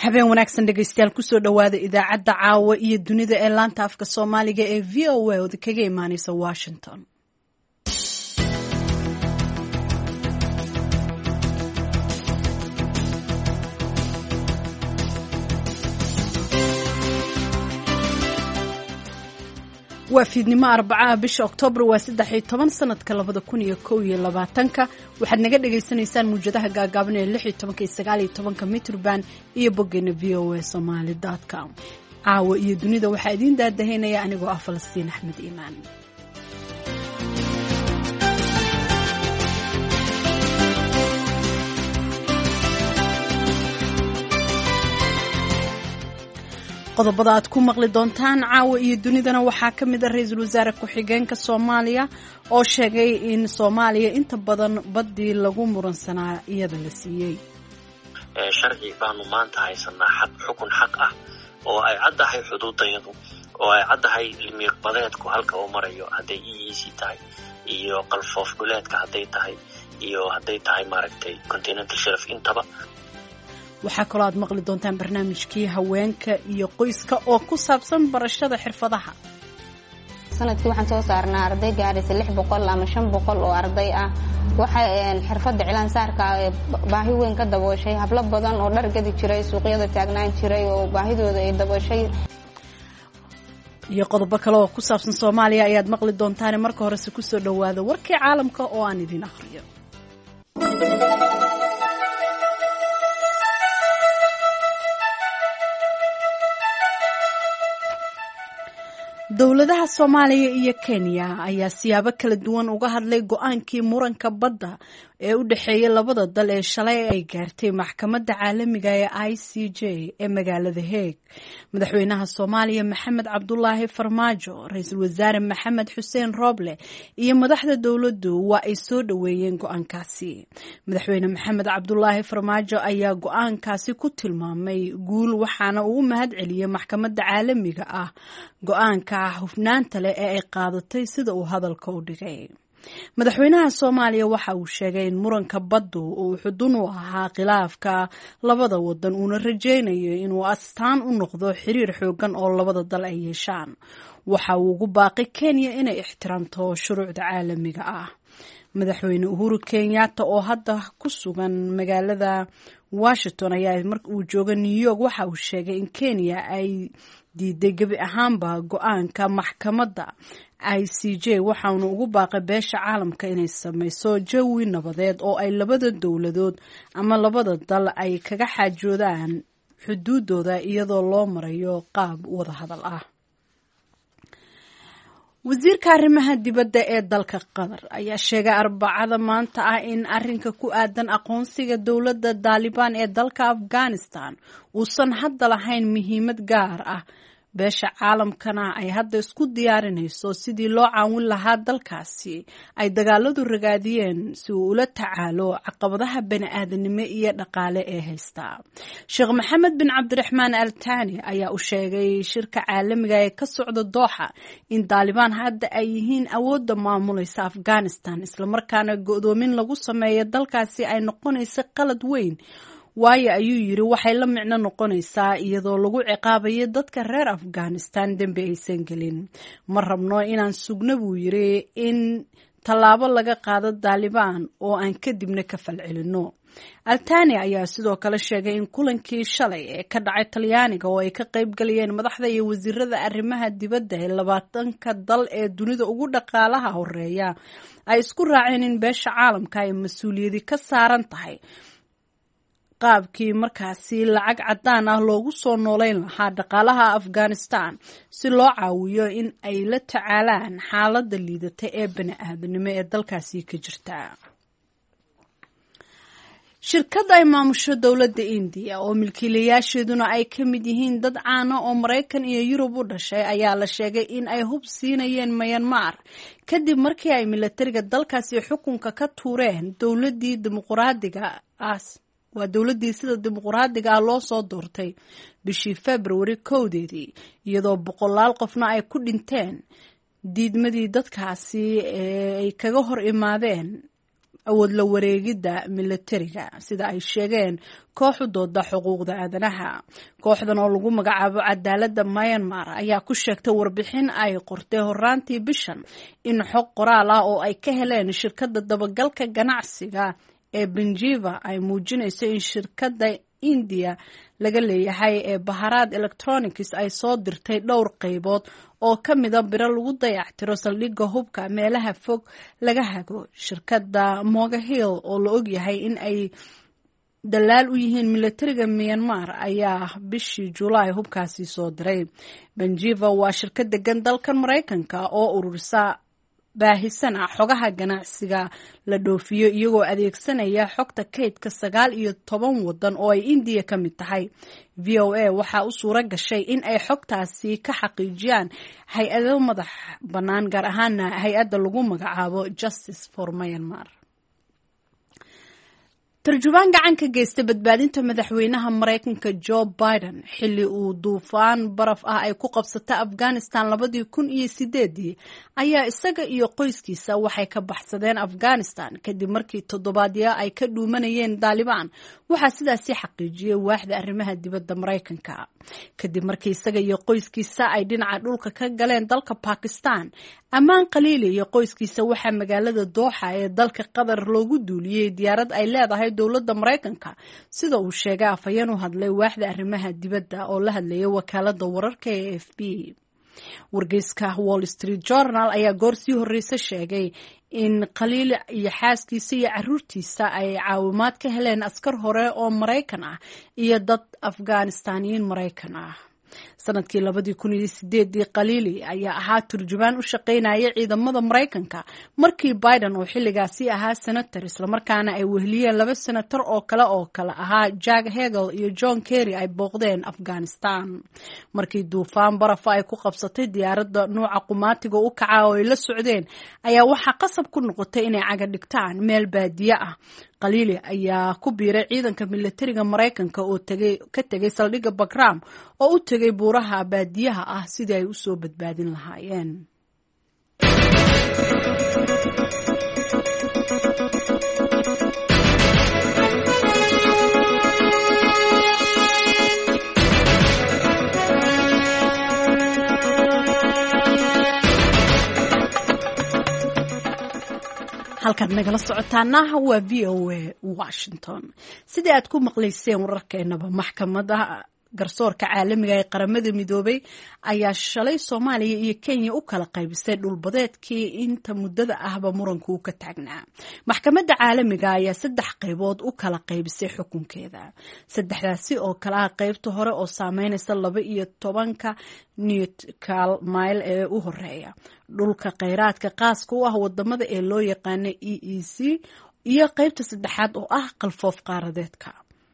habeen wanaagsan dhegaystayaal kusoo dhawaada idaacadda caawa iyo dunida ee laanta afka Soomaaliga ee VOA oo kaga imaanaysa Washington. waa fiidnimo Arbacaha bisha Oktoobar waa 13 sanadka 2021 waxaad naga dhageysanaysaan muujadaha gaagaaban ee 16 iyo 19 mitrban iyo boggeena voasomali.com. caawa iyo dunida waxaa idin daadahaynaya anigoo ah Falastiin Axmed Iimaan. qodobada aad ku maqli doontaan caawa iyo dunidana waxaa ka mid ah ra'iisul wasaare ku-xigeenka Soomaaliya oo sheegay in Soomaaliya inta badan badii lagu muransanaa iyada la siiyay. sharci baanu maanta haysanaa xukun xaq ah oo ay caddahay xuduudayadu oo ay caddahay limiir badeedku halka uu marayo haday EEC tahay iyo qalfoof dhuleedka haday tahay iyo haday tahay maaragtay continental shelf intaba. waxaa kaloo aad maqli doontaan barnaamijkii haweenka iyo qoyska oo ku saabsan barashada xirfadaha. sanadkii waxaan soo saarnaa arday gaaraysa 600 ama 500 oo arday ah. waxay xirfadda cilaan saarka baahi weyn ka dabooshay hablo badan oo dhar gadi jiray suuqyada taagnaan jiray oo baahidooda ay dabooshay. iyo qodobo kale oo ku saabsan Soomaaliya ayaad maqli doontaan marka hore si ku soo dhawaada warkii caalamka oo aan idin akhriyo. dowladaha Soomaaliya iyo Kenya ayaa siyaabo kala duwan uga hadlay go'aankii muranka badda ee u dhaxeeyay labada dal ee shalay ay gaartay maxkamadda caalamiga ee ICJ ee magaalada Hague. madaxweynaha Soomaaliya Maxamed Cabdullaahi Farmaajo, ra'iisul wasaare Maxamed Xuseen Roble iyo madaxda dowladdu waa ay soo dhaweeyeen go'aankaasi. madaxweyne Maxamed Cabdullaahi Farmaajo ayaa go'aankaasi ku tilmaamay guul waxaana uu mahadceliyay maxkamadda caalamiga ah go'aanka hufnaanta leh ee ay qaadatay sida uu hadalka u dhigay. madaxweynaha Soomaaliya waxa uu sheegay in muranka baddu uu xudun u ahaa khilaafka labada wadan uuna rajaynayo inuu astaan u noqdo xiriir xoogan oo labada dal ay yeeshaan. waxa uu ugu baaqay Kenya inay ixtiraamto shuruucda caalamiga ah. madaxweyne Uhuru Kenyatta oo hadda ku sugan magaalada Washington ayaa markii uu joogay New York waxa uu sheegay in Kenya ay diiday gabi ahaanba go'aanka maxkamadda ICJ waxaana ugu baaqay beesha caalamka inay samayso jawi nabadeed oo ay labada dowladood ama labada dal ay kaga xaajoodaan xuduudooda iyadoo loo marayo qaab wada hadal ah. wasiirka arrimaha dibadda ee dalka Qatar ayaa sheegay Arbacada maanta ah in arrinka ku aadan aqoonsiga dowladda Taliban ee dalka Afghanistan uusan hadda lahayn muhiimad gaar ah. beesha caalamkana ay hadda isku diyaarinayso sidii loo caawin lahaa dalkaasi ay dagaaladu ragaadiyeen si uu ula tacaalo caqabadaha bani'aadanimo iyo dhaqaale ee haysta. Sheekh Maxamed bin Cabdiraxmaan Al Thani ayaa u sheegay shirka caalamiga ee ka socda Doha in Taliban hadda ay yihiin awoodda maamulaysa Afghanistan isla markaana go'doomin lagu sameeyo dalkaasi ay noqonayso qalad weyn. waayo ayuu yiri waxay la micno noqonaysaa iyadoo lagu ciqaabayo dadka reer Afghanistan dambi aysan gelin. ma rabno inaan sugno buu yiri in tallaabo laga qaado Taliban oo aan kadibna ka falcelino. Al-Thani ayaa sidoo kale sheegay in kulankii shalay ee ka dhacay Talyaaniga oo ay ka qayb galayeen madaxda iyo wasiirada arrimaha dibadda ee 20ka dal ee dunida ugu dhaqaalaha horeeya ay isku raaceen in beesha caalamka ay mas'uuliyadi ka saaran tahay qaabkii markaasi lacag cadaan ah loogu soo nooleyn lahaa dhaqaalaha Afghanistan si loo caawiyo in ay la tacaalaan xaaladda liidata ee bani'aadanimo ee dalkaasi ka jirta. shirkadda ay maamusho dowladda India oo milkiilayaasheeduna ay ka mid yihiin dad caan ah oo Mareykan iyo Yurub u dhashay ayaa la sheegay in ay hub siinayeen Myanmar kadib markii ay militariga dalkaasi xukunka ka tuureen dowladdii dimuqraadiga ah. waa dowladdii sida dimuqraadiga ah loo soo doortay bishii February 1 iyadoo boqolaal qofna ay ku dhinteen diidmadii dadkaasi ay kaga hor imaadeen awood la wareegidda militariga sida ay sheegeen kooxu dooda xuquuqda aadanaha. kooxdan oo lagu magacaabo cadaaladda Myanmar ayaa ku sheegtay warbixin ay qortay horaantii bishan in xog qoraal ah oo ay ka heleen shirkadda dabagalka ganacsiga ee Benjiva ay muujinayso in shirkadda India laga leeyahay ee Bharat Electronics ay soo dirtay dhowr qaybood oo ka mid ah biro lagu dayactiro saldhigga hubka meelaha fog laga hago. shirkadda Moga Hill oo la og yahay in ay dalaal u yihiin militariga Myanmar ayaa bishii July hubkaasi soo diray. Benjiva waa shirkad degan dalkan Mareykanka oo ururisa baahisan xogaha ganacsiga la dhoofiyo iyagoo adeegsanaya xogta kaydka 19 wadan oo ay India ka mid tahay. VOA waxa u suura gashay in ay xogtaasi ka xaqiijiyaan hay'ado madax bannaan gaar ahaan hay'adda lagu magacaabo Justice for Myanmar. tarjubaan gacan ka geystay badbaadinta madaxweynaha Mareykanka Joe Biden xilli uu duufaan baraf ah ay ku qabsatay Afghanistan 2008 ayaa isaga iyo qoyskiisa waxay ka baxsadeen Afghanistan kadib markii toddobaadyo ay ka dhuumanayeen Taliban. waxaa sidaasi xaqiijiyay waaxda arrimaha dibadda Mareykanka kadib markii isaga iyo qoyskiisa ay dhinaca dhulka ka galeen dalka Pakistan. Amaan Khaliili iyo qoyskiisa waxaa magaalada Doha ee dalka Qatar loogu duuliyay diyaarad ay leedahay dowladda Mareykanka sida uu sheegay afhayeen u hadlay waaxda arrimaha dibadda oo la hadlayay wakaaladda wararka ee AFP. wargeyska Wall Street Journal ayaa goor sii horreysay sheegay in Khaliili iyo xaaskiisa iyo caruurtiisa ay caawimaad ka heleen askar hore oo Mareykan ah iyo dad Afghaanistaaniyiin Mareykan ah. sanadkii 2008 Khaliili ayaa ahaa turjubaan u shaqeynaya ciidamada Mareykanka markii Biden oo xilligaasi ahaa senator isla markaana ay wehliyeen 2 senator oo kale ahaa Jack Hagel iyo John Kerry ay booqdeen Afghanistan. markii duufaan baraf ay ku qabsatay diyaaradda nooca qumaatiga u kaca oo ay la socdeen ayaa waxaa qasab ku noqotay inay caga dhigtaan meel baadiye ah. Khaliili ayaa ku biiray ciidanka militariga Mareykanka oo ka tagay saldhigga Bagram oo u tagay buuraha baadiyaha ah sidii ay u soo badbaadin lahaayeen. halkaad nagala socotaana waa VOA Washington. sidii aad ku maqlayseen wararkeenaba maxkamadda garsoorka caalamiga ee qaramada midoobay ayaa shalay Soomaaliya iyo Kenya u kala qaybisay dhulbadeedkii inta muddada ahba muranku ka taagnaa. maxkamadda caalamiga ayaa 3 qaybood u kala qaybisay xukunkeeda. 3daasi oo kala ah qaybta hore oo saameynaysa 12 nautical mile ee u horeeya dhulka kheyraadka qaaska u ah wadamada ee loo yaqaan EEC iyo qaybta 3aad oo ah qalfoof qaaradeedka.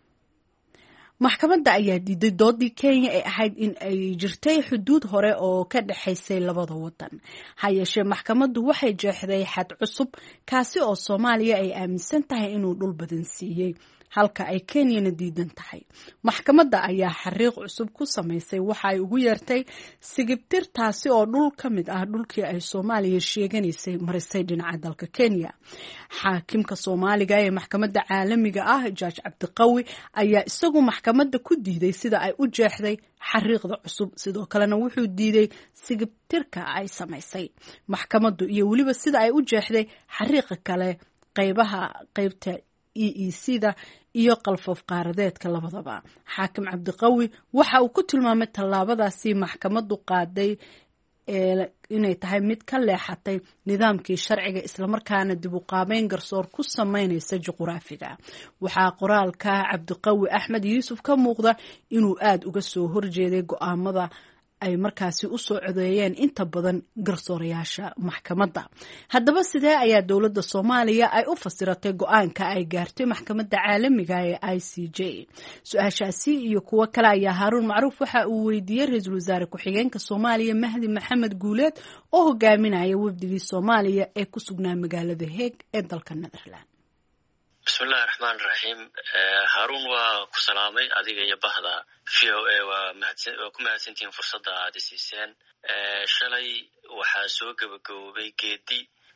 maxkamadda ayaa diiday doodii Kenya ee ahayd in ay jirtay xuduud hore oo ka dhaxaysay labada wadan. ha yeeshee maxkamaddu waxay jeexday xad cusub kaasi oo Soomaaliya ay aaminsan tahay inuu dhul badan siiyay halka ay Kenyana diidan tahay. maxkamadda ayaa xariiq cusub ku sameysay waxa ay ugu yeertay sigibtir taasi oo dhul ka mid ah dhulkii ay Soomaaliya sheeganaysay marisay dhinaca dalka Kenya. xaakimka Soomaaliga ee maxkamadda caalamiga ah Judge Cabdiqawi ayaa isagu maxkamadda ku diiday sida ay u jeexday xariiqda cusub sidoo kalena wuxuu diiday sigibtirka ay sameysay maxkamaddu iyo waliba sida ay u jeexday xariiqa kale qaybta EEC-da iyo qalfoof qaaradeedka labadaba. xaakim Cabdiqawi waxa uu ku tilmaamay tallaabadaasi maxkamaddu qaaday inay tahay mid ka leexatay nidaamkii sharciga isla markaana dib u qaabeyn garsoor ku sameynaysa juqraafiga. waxaa qoraalka Cabdiqawi Axmed Yuusuf ka muuqda inuu aad uga soo horjeeday go'aamada ay markaasi u soo codeeyeen inta badan garsoorayaasha maxkamadda. haddaba sidee ayaa dowladda Soomaaliya ay u fasiratay go'aanka ay gaartay maxkamadda caalamiga ee ICJ? su-aashaasi iyo kuwo kale ayaa Haaruun Macruuf waxa uu weydiiyey ra'iisul wasaare ku-xigeenka Soomaaliya Mahdi Maxamed Guuleed oo hogaaminaya wafdigii Soomaaliya ee ku sugnaa magaalada Hague ee dalka Netherland. bismillahi raxmaani raxiim. Haaruun waa ku salaamay adiga iyo bahda VOA waa ku mahadsantihiin fursadda aad siiseen. shalay waxaa soo gabagaboobay geedi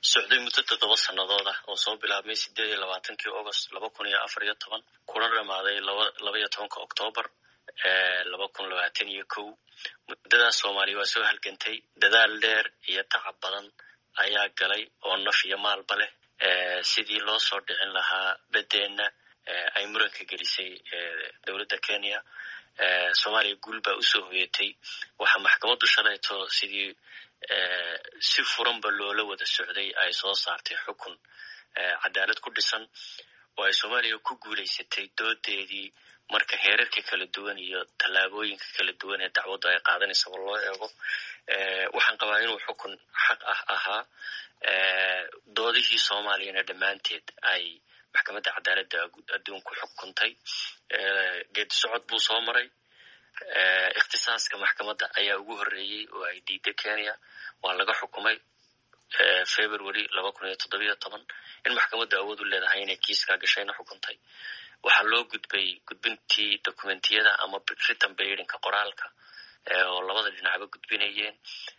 socday muddo 7 sannadood ah oo soo bilaabmay 28 August 2014 kuna dhamaaday 12 October 2021. muddada Soomaaliya waa soo halgantay dadaal dheer iyo tacab badan ayaa galay oo naf iyo maalba leh sidii loo soo dhicin lahaa badeena ay muranka gelisay dawladda Kenya. Soomaaliya guul baa u soo hoyatay waxa maxkamaddu shalayto sidii si furanba loola wada socday ay soo saartay xukun cadaalad ku dhisan oo ay Soomaaliya ku guuleysatay doodeedii marka heerarka kala duwan iyo tallaabooyinka kala duwan ee dacwadda ay qaadanayso loo eego. waxaan qabaa inuu xukun xaq ah ahaa doodihii Soomaaliyana dhamaanteed ay maxkamadda cadaaladda adduunku xukuntay. geedi socod buu soo maray. ikhtisaaska maxkamadda ayaa ugu horeeyay oo ay diiday Kenya waa laga xukumay February 2017 in maxkamadda awood u leedahay inay kiiska gashayna xukuntay. waxaa loo gudbay gudbintii dokumentiyada ama written pleadingka qoraalka oo labada dhinacba gudbinayeen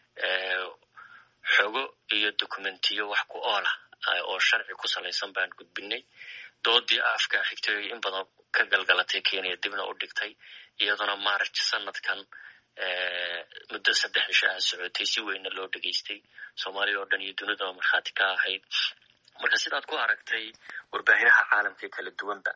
xogo iyo dokumentiyo wax ku oola oo sharci ku salaysan baan gudbinay. doodii afka xigtay in badan ka galgalatay Kenya dibna u dhigtay iyaduna March sanadkan muddo 3 cisho ah socotay si weyn loo dhageystay Soomaaliya oo dhan iyo dunida marxaati ka ahayd. marka sidaad ku aragtay warbaahinta caalamka kala duwanba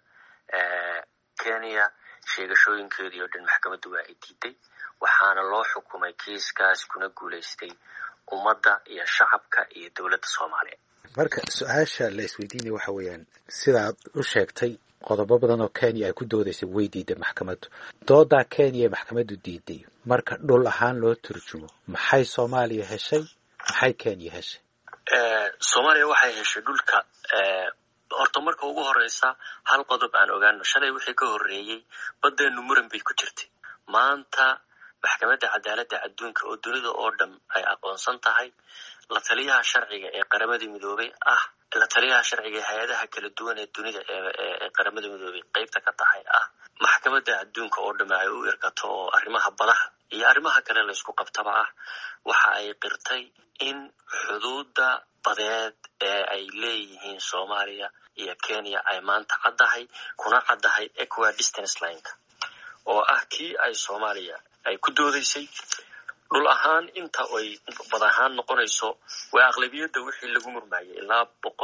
Kenya sheegashooyinkeedii oo dhan maxkamaddu waa ay diiday waxaana loo xukumay kiiskaas kuna guuleystay ummadda iyo shacabka iyo dawladda Soomaaliya. marka su'aasha la isweydiinay waxa weeyaan sidaad u sheegtay qodobo badan oo Kenya ay ku doodaysay way diiday maxkamaddu. dooda Kenya maxkamaddu diiday marka dhul ahaan loo turjumo maxay Soomaaliya heshay maxay Kenya heshay? Soomaaliya waxay heshay dhulka horta marka ugu horeysa hal qodob aan ogaano shalay wixii ka horeeyay badeenu muran bay ku jirtay. maanta maxkamadda cadaaladda adduunka oo dunida oo dhan ay aqoonsan tahay la taliyaha sharciga ee qaramada midoobay ah la taliyaha sharciga hay'adaha kala duwan ee dunida ee qaramada midoobay qaybta ka tahay ah maxkamadda adduunka oo dhan ay u irkato oo arrimaha badaha iyo arrimaha kale la isku qabtaba ah waxa ay qirtay in xuduudda badeed ee ay leeyihiin Soomaaliya iyo Kenya ay maanta caddahay kuna caddahay equidistance line-ka oo ah kii ay Soomaaliya ay ku doodaysay dhul ahaan inta ay badahaan noqonayso waa aqlabiyada wixii lagu murmaayay ilaa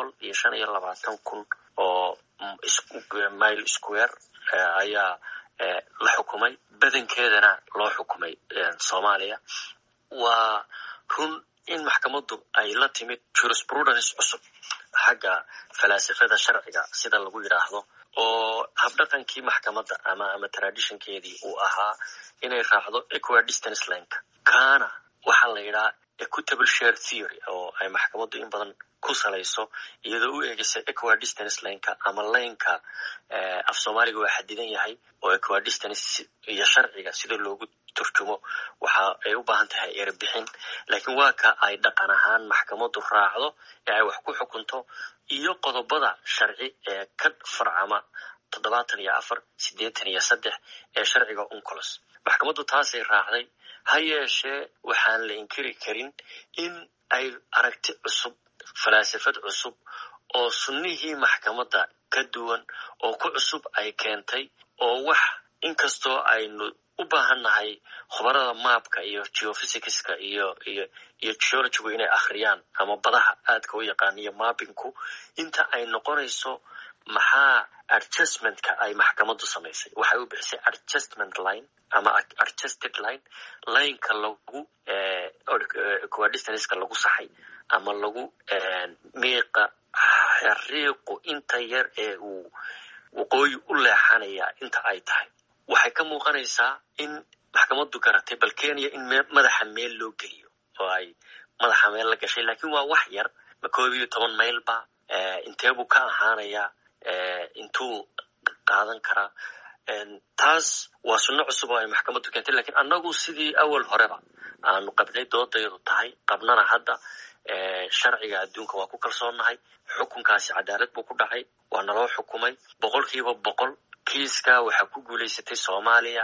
125,000 oo mile square ayaa la xukumay badankeedana loo xukumay Soomaaliya. waa run in maxkamaddu ay la timid jurisprudence cusub xagga falaasafada sharciga sida lagu yiraahdo oo habdhaqankii maxkamadda ama traditionkeedii uu ahaa inay raacdo equidistance line-ka kana waxa la yiraahdaa equitable share theory oo ay maxkamaddu in badan ku salayso iyadoo u eegaysa equidistance line-ka ama line-ka af Soomaaliga waa xadidan yahay oo equidistance iyo sharciga sida loogu turjumo waxa ay u baahan tahay erbixin laakiin waa ka ay dhaqan ahaan maxkamaddu raacdo ee ay wax ku xukunto iyo qodobada sharci ee ka farcama 74-83 ee sharciga UNCLOS. maxkamaddu taasay raacday ha yeeshee waxaan la inkiri karin in ay aragti cusub falaasafad cusub oo sunnihii maxkamadda ka duwan oo ku cusub ay keentay oo wax inkastoo aynu u baahannahay khubarada maapka iyo geophysics-ka iyo geology-gu inay akhriyaan ama badaha aadka u yaqaan iyo mapping-ku inta ay noqonayso maxaa adjustment-ka ay maxkamaddu samaysay waxay u bixisay adjustment line ama adjusted line-ka lagu equidistance-ka lagu saxay ama lagu miiqa xariiqu inta yar ee uu waqooyi u leexanaya inta ay tahay. waxay ka muuqanaysaa in maxkamaddu garatay bal Kenya in madaxa meel loo geliyo oo ay madaxa meel la gashay laakiin waa wax yar ma 12 mayl ba intee buu ka ahaanaya intuu qaadan karaa. taas waa sunno cusub oo ay maxkamaddu keentay laakiin annagu sidii awal horeba aanu qabnay doodayadu tahay qabnana hadda sharciga adduunka waa ku kalsoonahay xukunkaasi cadaalad buu ku dhacay waa naloo xukumay 100% kiiska waxa ku guuleysatay Soomaaliya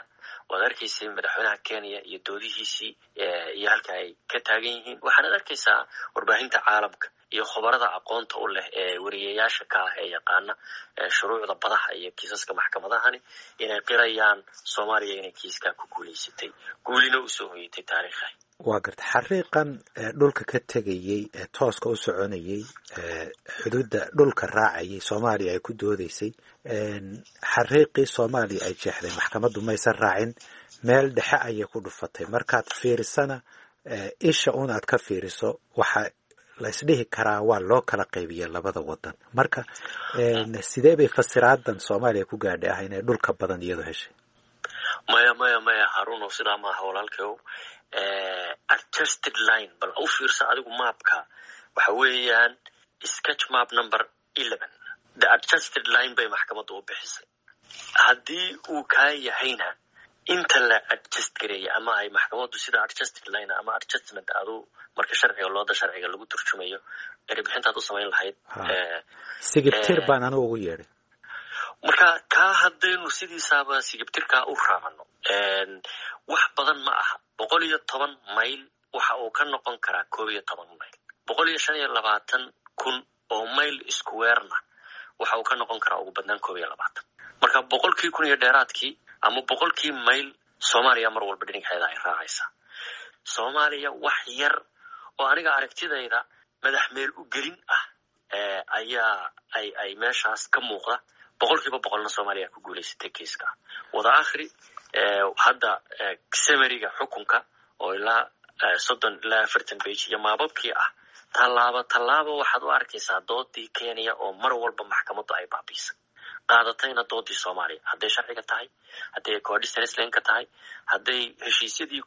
waad arkaysay madaxweynaha Kenya iyo doodihiisii iyo halka ay ka taagan yihiin waxaad arkaysaa warbaahinta caalamka iyo khabarada aqoonta u leh ee wariyeyaasha ka ah ee yaqaana shuruucda badaha iyo kiisaska maxkamadahani inay qirayaan Soomaaliya inay kiiska ku guuleysatay guulina u soo hoyatay taariikha waa garta xariiqan dhulka ka tagayay tooska u soconayay xuduudda dhulka raacayay Soomaaliya ay ku doodaysay xariiqii Soomaaliya ay jeexday maxkamaddu ma aysan raacin meel dhexe ayay ku dhufatay markaad fiirisana isha unaad ka fiiriso waxa la isdhihi karaa waa loo kala qaybiyay labada wadan marka sidee bay fasiraadan Soomaaliya ku gaadhay ah inay dhulka badan iyadu heshay maya Harun oo sidaa ma aha walaalkeeyo adjusted line bal u fiirsa adigu maapka waxa weeyaan sketch map number 11 the adjusted line bay maxkamaddu u bixisay haddii uu ka yahayna inta la adjust gareeyay ama ay maxkamaddu sida adjusted line ama adjustment adu marka sharciga lagu turjumayo erebixintaad u samayn lahayd sigibtir baan anigu ugu yeedhay marka ka hadaynu sidiisaba sigibtirka u raacno wax badan ma aha 110 mayl waxa uu ka noqon karaa 12 mayl 125,000 oo mayl square-na waxa uu ka noqon karaa ugu badnaan 12 marka 100,000 iyo dheeraadkii ama 100,000 mayl Soomaaliya mar walba dhinaceeda ay raacaysaa Soomaaliya wax yar oo aniga aragtidayda madax meel u gelin ah ayaa ay meeshaas ka muuqda 100% Soomaaliya ku guuleysatay kiiska wada akhri hadda summary-ga xukunka oo ilaa 30 ilaa 40 page iyo maababkii ah tallaabo waxaad u arkaysaa doodii Kenya oo mar walba maxkamaddu ay baabiisay qaadatayna doodii Soomaaliya hadday sharciga tahay hadday coordination link ka tahay hadday heshiisyadii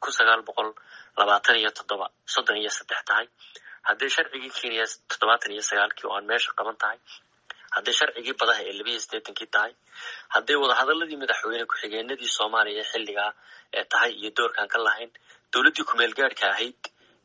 1927 tahay hadday sharcigii Kenya 79 oo aan meesha qaban tahay hadday sharcigii badaha ee 82 tahay hadday wada hadaladii madaxweyne ku xigeenadii Soomaaliya xilliga tahay iyo doorkan ka lahayn dawladii ku meel gaarka ahayd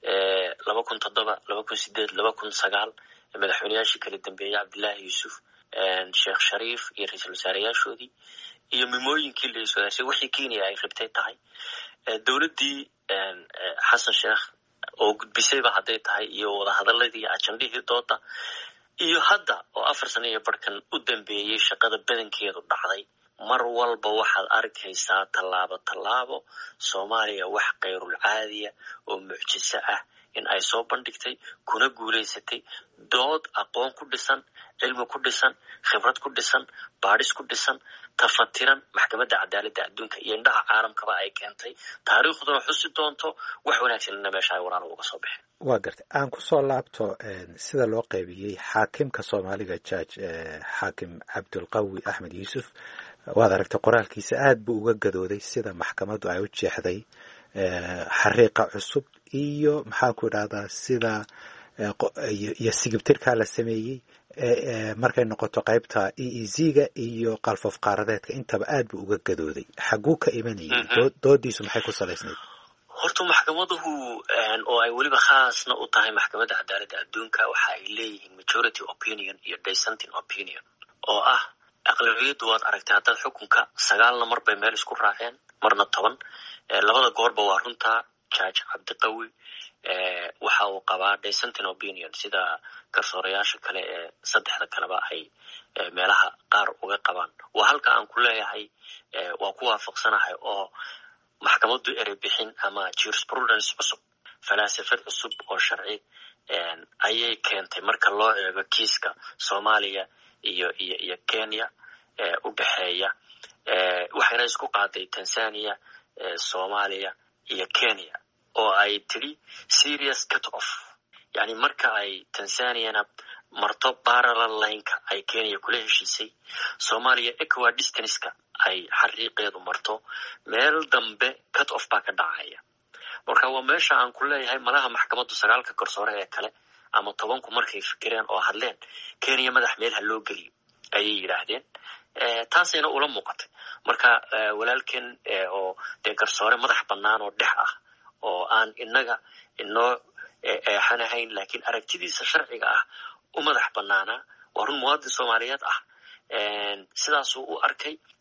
2007 2008 2009 madaxweynayaashii kala dambeeyay Cabdullaahi Yuusuf Sheekh Shariif iyo ra'iisul wasaareyaashoodii iyo mimooyinkii la soo heshay wixii Kenya ay rabtay tahay dawladii Xasan Sheekh oo gudbisayba hadday tahay iyo wada hadaladii ajandihii dooda iyo hadda oo 4 sano iyo barkan u dambeeyay shaqada badankeedu dhacday mar walba waxaad arkaysaa tallaabo Soomaaliya wax qeyrul caadiya oo mucjiso ah in ay soo bandhigtay kuna guuleysatay dood aqoon ku dhisan cilmi ku dhisan khibrad ku dhisan baadhis ku dhisan tafatiran maxkamadda cadaaladda adduunka iyo indhaha caalamkaba ay keentay taariikhduna xusi doonto wax wanaagsanna meesha ay waraar uga soo baxeen waa gartay aan ku soo laabto sida loo qaybiyay xaakimka Soomaaliga judge xaakim Cabdulqawi Axmed Yuusuf waad aragtay qoraalkiisa aad buu uga gadooday sida maxkamaddu ay u jeexday xariiqa cusub iyo maxaa ku yiraahdaa sida iyo sigibtirka la sameeyay markay noqoto qaybta EEZ-ga iyo qalfoof qaaradeedka intaba aad buu uga gadooday xaguu ka imanayay doodiisu maxay ku salaysnayd horta maxkamaduhu oo ay waliba khaasna u tahay maxkamadda cadaaladda adduunka waxa ay leeyihiin majority opinion iyo dissenting opinion oo ah aqlabiyadu waad aragtay hadda xukunka 9 mar bay meel isku raaceen marna 10 labada goorba waa runta judge Cabdiqawi waxa uu qabaa dissenting opinion sida garsoorayaasha kale ee saddexda kaleba ay meelaha qaar uga qabaan waa halka aan ku leeyahay waa ku waafaqsanahay oo maxkamaddu erebixin ama jurisprudence cusub falaasafad cusub oo sharci ayay keentay marka loo eego kiiska Soomaaliya iyo Kenya u dhaxeeya waxayna isku qaaday Tanzania Soomaaliya iyo Kenya oo ay tiri serious cut off yani marka ay Tanzania marto parallel line-ka ay Kenya kula heshiisay Soomaaliya equidistance-ka ay xariiqeedu marto meel dambe cut off baa ka dhacaya marka waa meesha aan ku leeyahay malaha maxkamaddu 9 garsoore ee kale ama 10 markay fikireen oo hadleen Kenya madax meel ha loo geliyo ayay yiraahdeen taasina ula muuqatay marka walaalkeen oo garsoore madax bannaan oo dhex ah oo aan inaga inoo xanahayn laakiin aragtidiisa sharciga ah u madax bannaana waa run muwaadin Soomaaliyeed ah sidaas uu arkay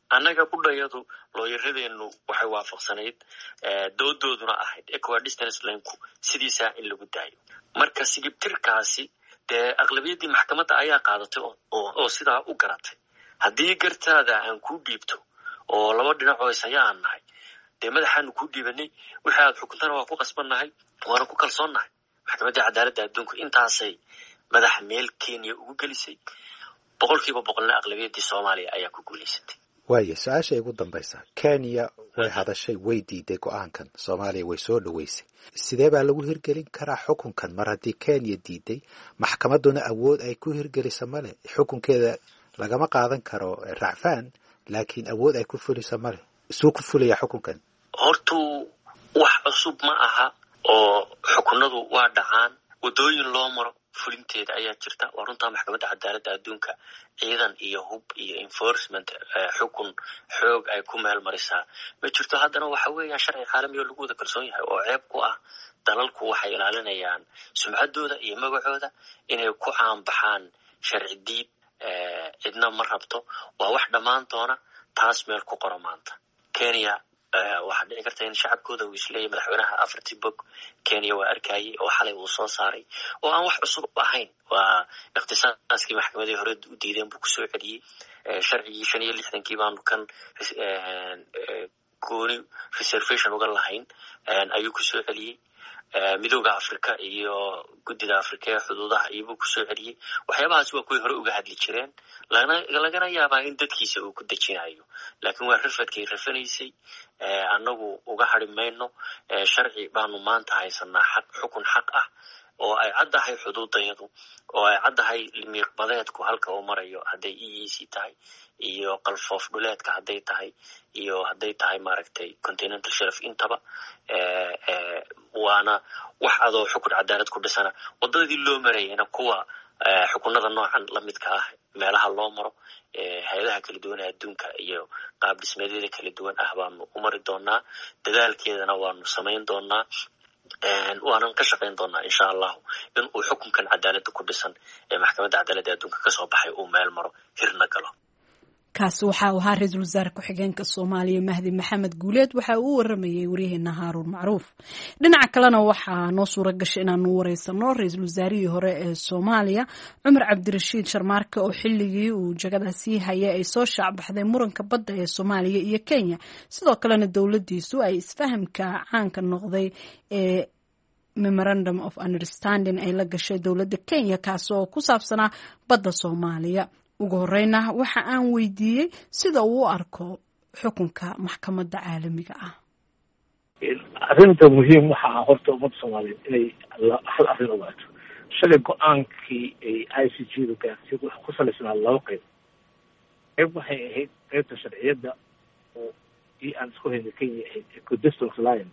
annaga kudhayadu looyaradeenu waxay waafaqsanayd doodooduna ahayd equidistance linku sidiisaa in lagu daayo. marka sigibtirkaasi dee aqlabiyadii maxkamadda ayaa qaadatay oo sidaa u garatay. haddii gartaada aan kuu dhiibto oo laba dhinacoo isaya aan nahay, dee madaxaanu kuu dhiibanay, wixii aad xukuntana waa ku qasbannahay, waana ku kalsoonnahay. maxkamaddii cadaaladda adduunku intaasay madaxa meel Kenya ugu gelisay. 100% aqlabiyadii Soomaaliya ayaa ku guuleysatay. waayo su-aasha ugu dambaysa, Kenya way hadashay, way diiday go-aankan, Soomaaliya way soo dhaweysay. sidee baa lagu hirgelin karaa xukunkan mar haddii Kenya diiday, maxkamadduna awood ay ku hirgelisa male? xukunkeeda lagama qaadan karo racfaan, laakiin awood ay ku fulisa male. isuu ku fulaya xukunkan? hortu wax cusub ma aha oo xukunadu waa dhacaan, wadooyin loo maro fulinteeda ayaa jirta. waa runtaa maxkamadda cadaaladda adduunka ciidan iyo hub iyo enforcement xukun xoog ay ku meel marisaa ma jirto. haddana waxa weeyaan sharci caalami oo lagu wada kalsoon yahay oo ceeb ku ah. dalalku waxay ilaalinayaan sumcaddooda iyo magacooda inay ku caanbaxaan sharci diid. cidna ma rabto. waa wax dhammaan doona. taas meel ku qoro maanta. Kenya waxaa dhici karta in shacabkooda uu isleeyahay madaxweynaha afartii bog Kenya waa arkayay oo xalay uu soo saaray oo aan wax cusub ahayn. waa ikhtisaaskii maxkamadii hore u diideen buu kusoo celiyey. sharcigii 65 baanu kan gooni reservation uga lahayn ayuu kusoo celiyey. midowga Afrika iyo guddida Afrika ee xuduudaha ayuu kusoo celiyey. waxyaabahaas waa kuwii hore uga hadli jireen, lagana yaabaa in dadkiisa uu ku dejinayo. laakiin waa rafadkay rafanaysay. annagu uga hari mayno. sharci baanu maanta haysanaa xukun xaq ah oo ay caddahay xuduudayadu, oo ay caddahay limiiq badeedku halka uu marayo, hadday EEC tahay iyo qalfoof dhuleedka hadday tahay iyo hadday tahay maaragtay continental shelf intaba. waana wax adoo xukun cadaalad ku dhisana wadadii loo marayayna kuwa xukunada noocan la midka ah meelaha loo maro hay'adaha kala duwan ee adduunka iyo qaab dhismeedyada kala duwan ah baanu u mari doonaa. dadaalkeedana waanu samayn doonaa. waanan ka shaqayn doonaa insha allahu in uu xukunkan cadaaladda ku dhisan ee maxkamadda cadaaladda adduunka kasoo baxay uu meel maro, hirna galo. kaasi waxa uu ahaa ra-iisul wasaare ku-xigeenka Soomaaliya Mahdi Maxamed Guuleed. waxa uu waramayay waryaheena Haaruun Macruuf. dhinaca kalena waxaa noo suura gashay inaanu wareysano ra-iisul wasaarihii hore ee Soomaaliya Cumar Cabdirashiid Sharmaarke oo xilligii uu jagadaasi hayay ay soo shaacbaxday muranka badda ee Soomaaliya iyo Kenya. sidoo kalena dowladdiisu ay isfahamka caanka noqday ee Memorandum of Understanding ay la gashay dowladda Kenya kaas oo ku saabsanaa badda Soomaaliya. ugu horeyna waxa aan weydiiyey sida uu u arko xukunka maxkamadda caalamiga ah. arrinta muhiim waxa ah horta ummadda Soomaaliyeed inay hal arrin ogaato. shalay go-aankii ay ICJ-du gaartay wuxuu ku salaysnaa laba qayb. qayb waxay ahayd qaybta sharciyadda oo aan isku haynay Kenya ahayd equidistance line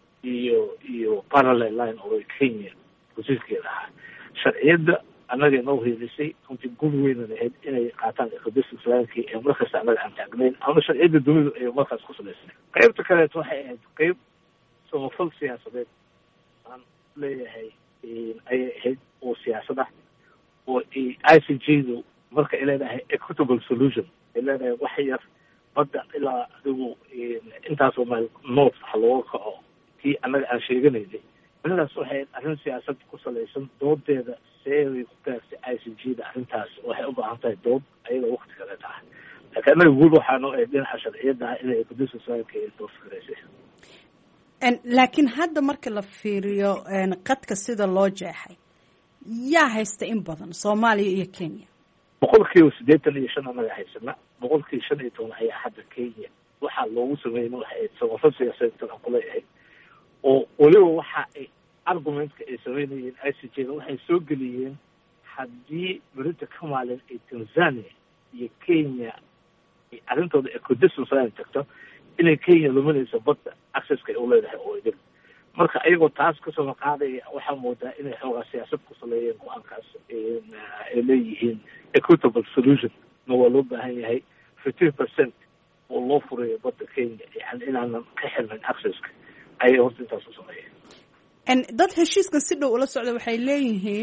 iyo parallel line oo Kenya heshiiskeeda ahaa. sharciyadda annaga inoo hiilisay runtii gul weynan ahayd inay qaataan equidistance line-kii ee markasta annaga aan taagnayn ama sharciyadda dunidu ay markaas ku salaysnay. qaybta kaleeto waxay ahayd qayb samafal siyaasadeed aan leeyahay ayay ahayd oo siyaasad ah oo ICJ-du marka ay leedahay equitable solution ay leedahay wax yar badda ilaa adigu intaasoo meel north waxa looga kaco kii annaga aan sheeganaynay. arrintaas waxay ahayd arrin siyaasad ku salaysan. doodeeda seeday ku gaartay ICJ-da arrintaas waxay u baahan tahay dood ayada waqti kale tahay. laakiin annaga guul waxaanu ahayd dhinaca sharciyadda ah inay equidistance line-ka ay doorfiraysay. laakiin hadda marka la fiiriyo qadka sida loo jeexay yaa haysta in badan Soomaaliya iyo Kenya? 85% anaga haysana. 15% ayaa hadda Kenya waxaa loogu sameeyay waxay samafal siyaasadeed ku leeyahay oo waliba waxa ay argumentka ay sameeyeen ICJ-da waxay soo geliyeen haddii berita ka maalin ay Tanzania iyo Kenya arrintooda equidistance line tagto inay Kenya luminayso badda access-ka ay u leedahay oo idin. marka ayagoo taas ka soo qaadaya waxaa moodaa inay xoogaa siyaasad ku saleeyeen go-aankaas ay leeyihiin equitable solution na waa loo baahan yahay 15% oo loo furayo badda Kenya yani inaanan ka xirnayn access-ka ayay horta intaas u sameeyeen. dad heshiiskan si dhow ula socda waxay leeyihiin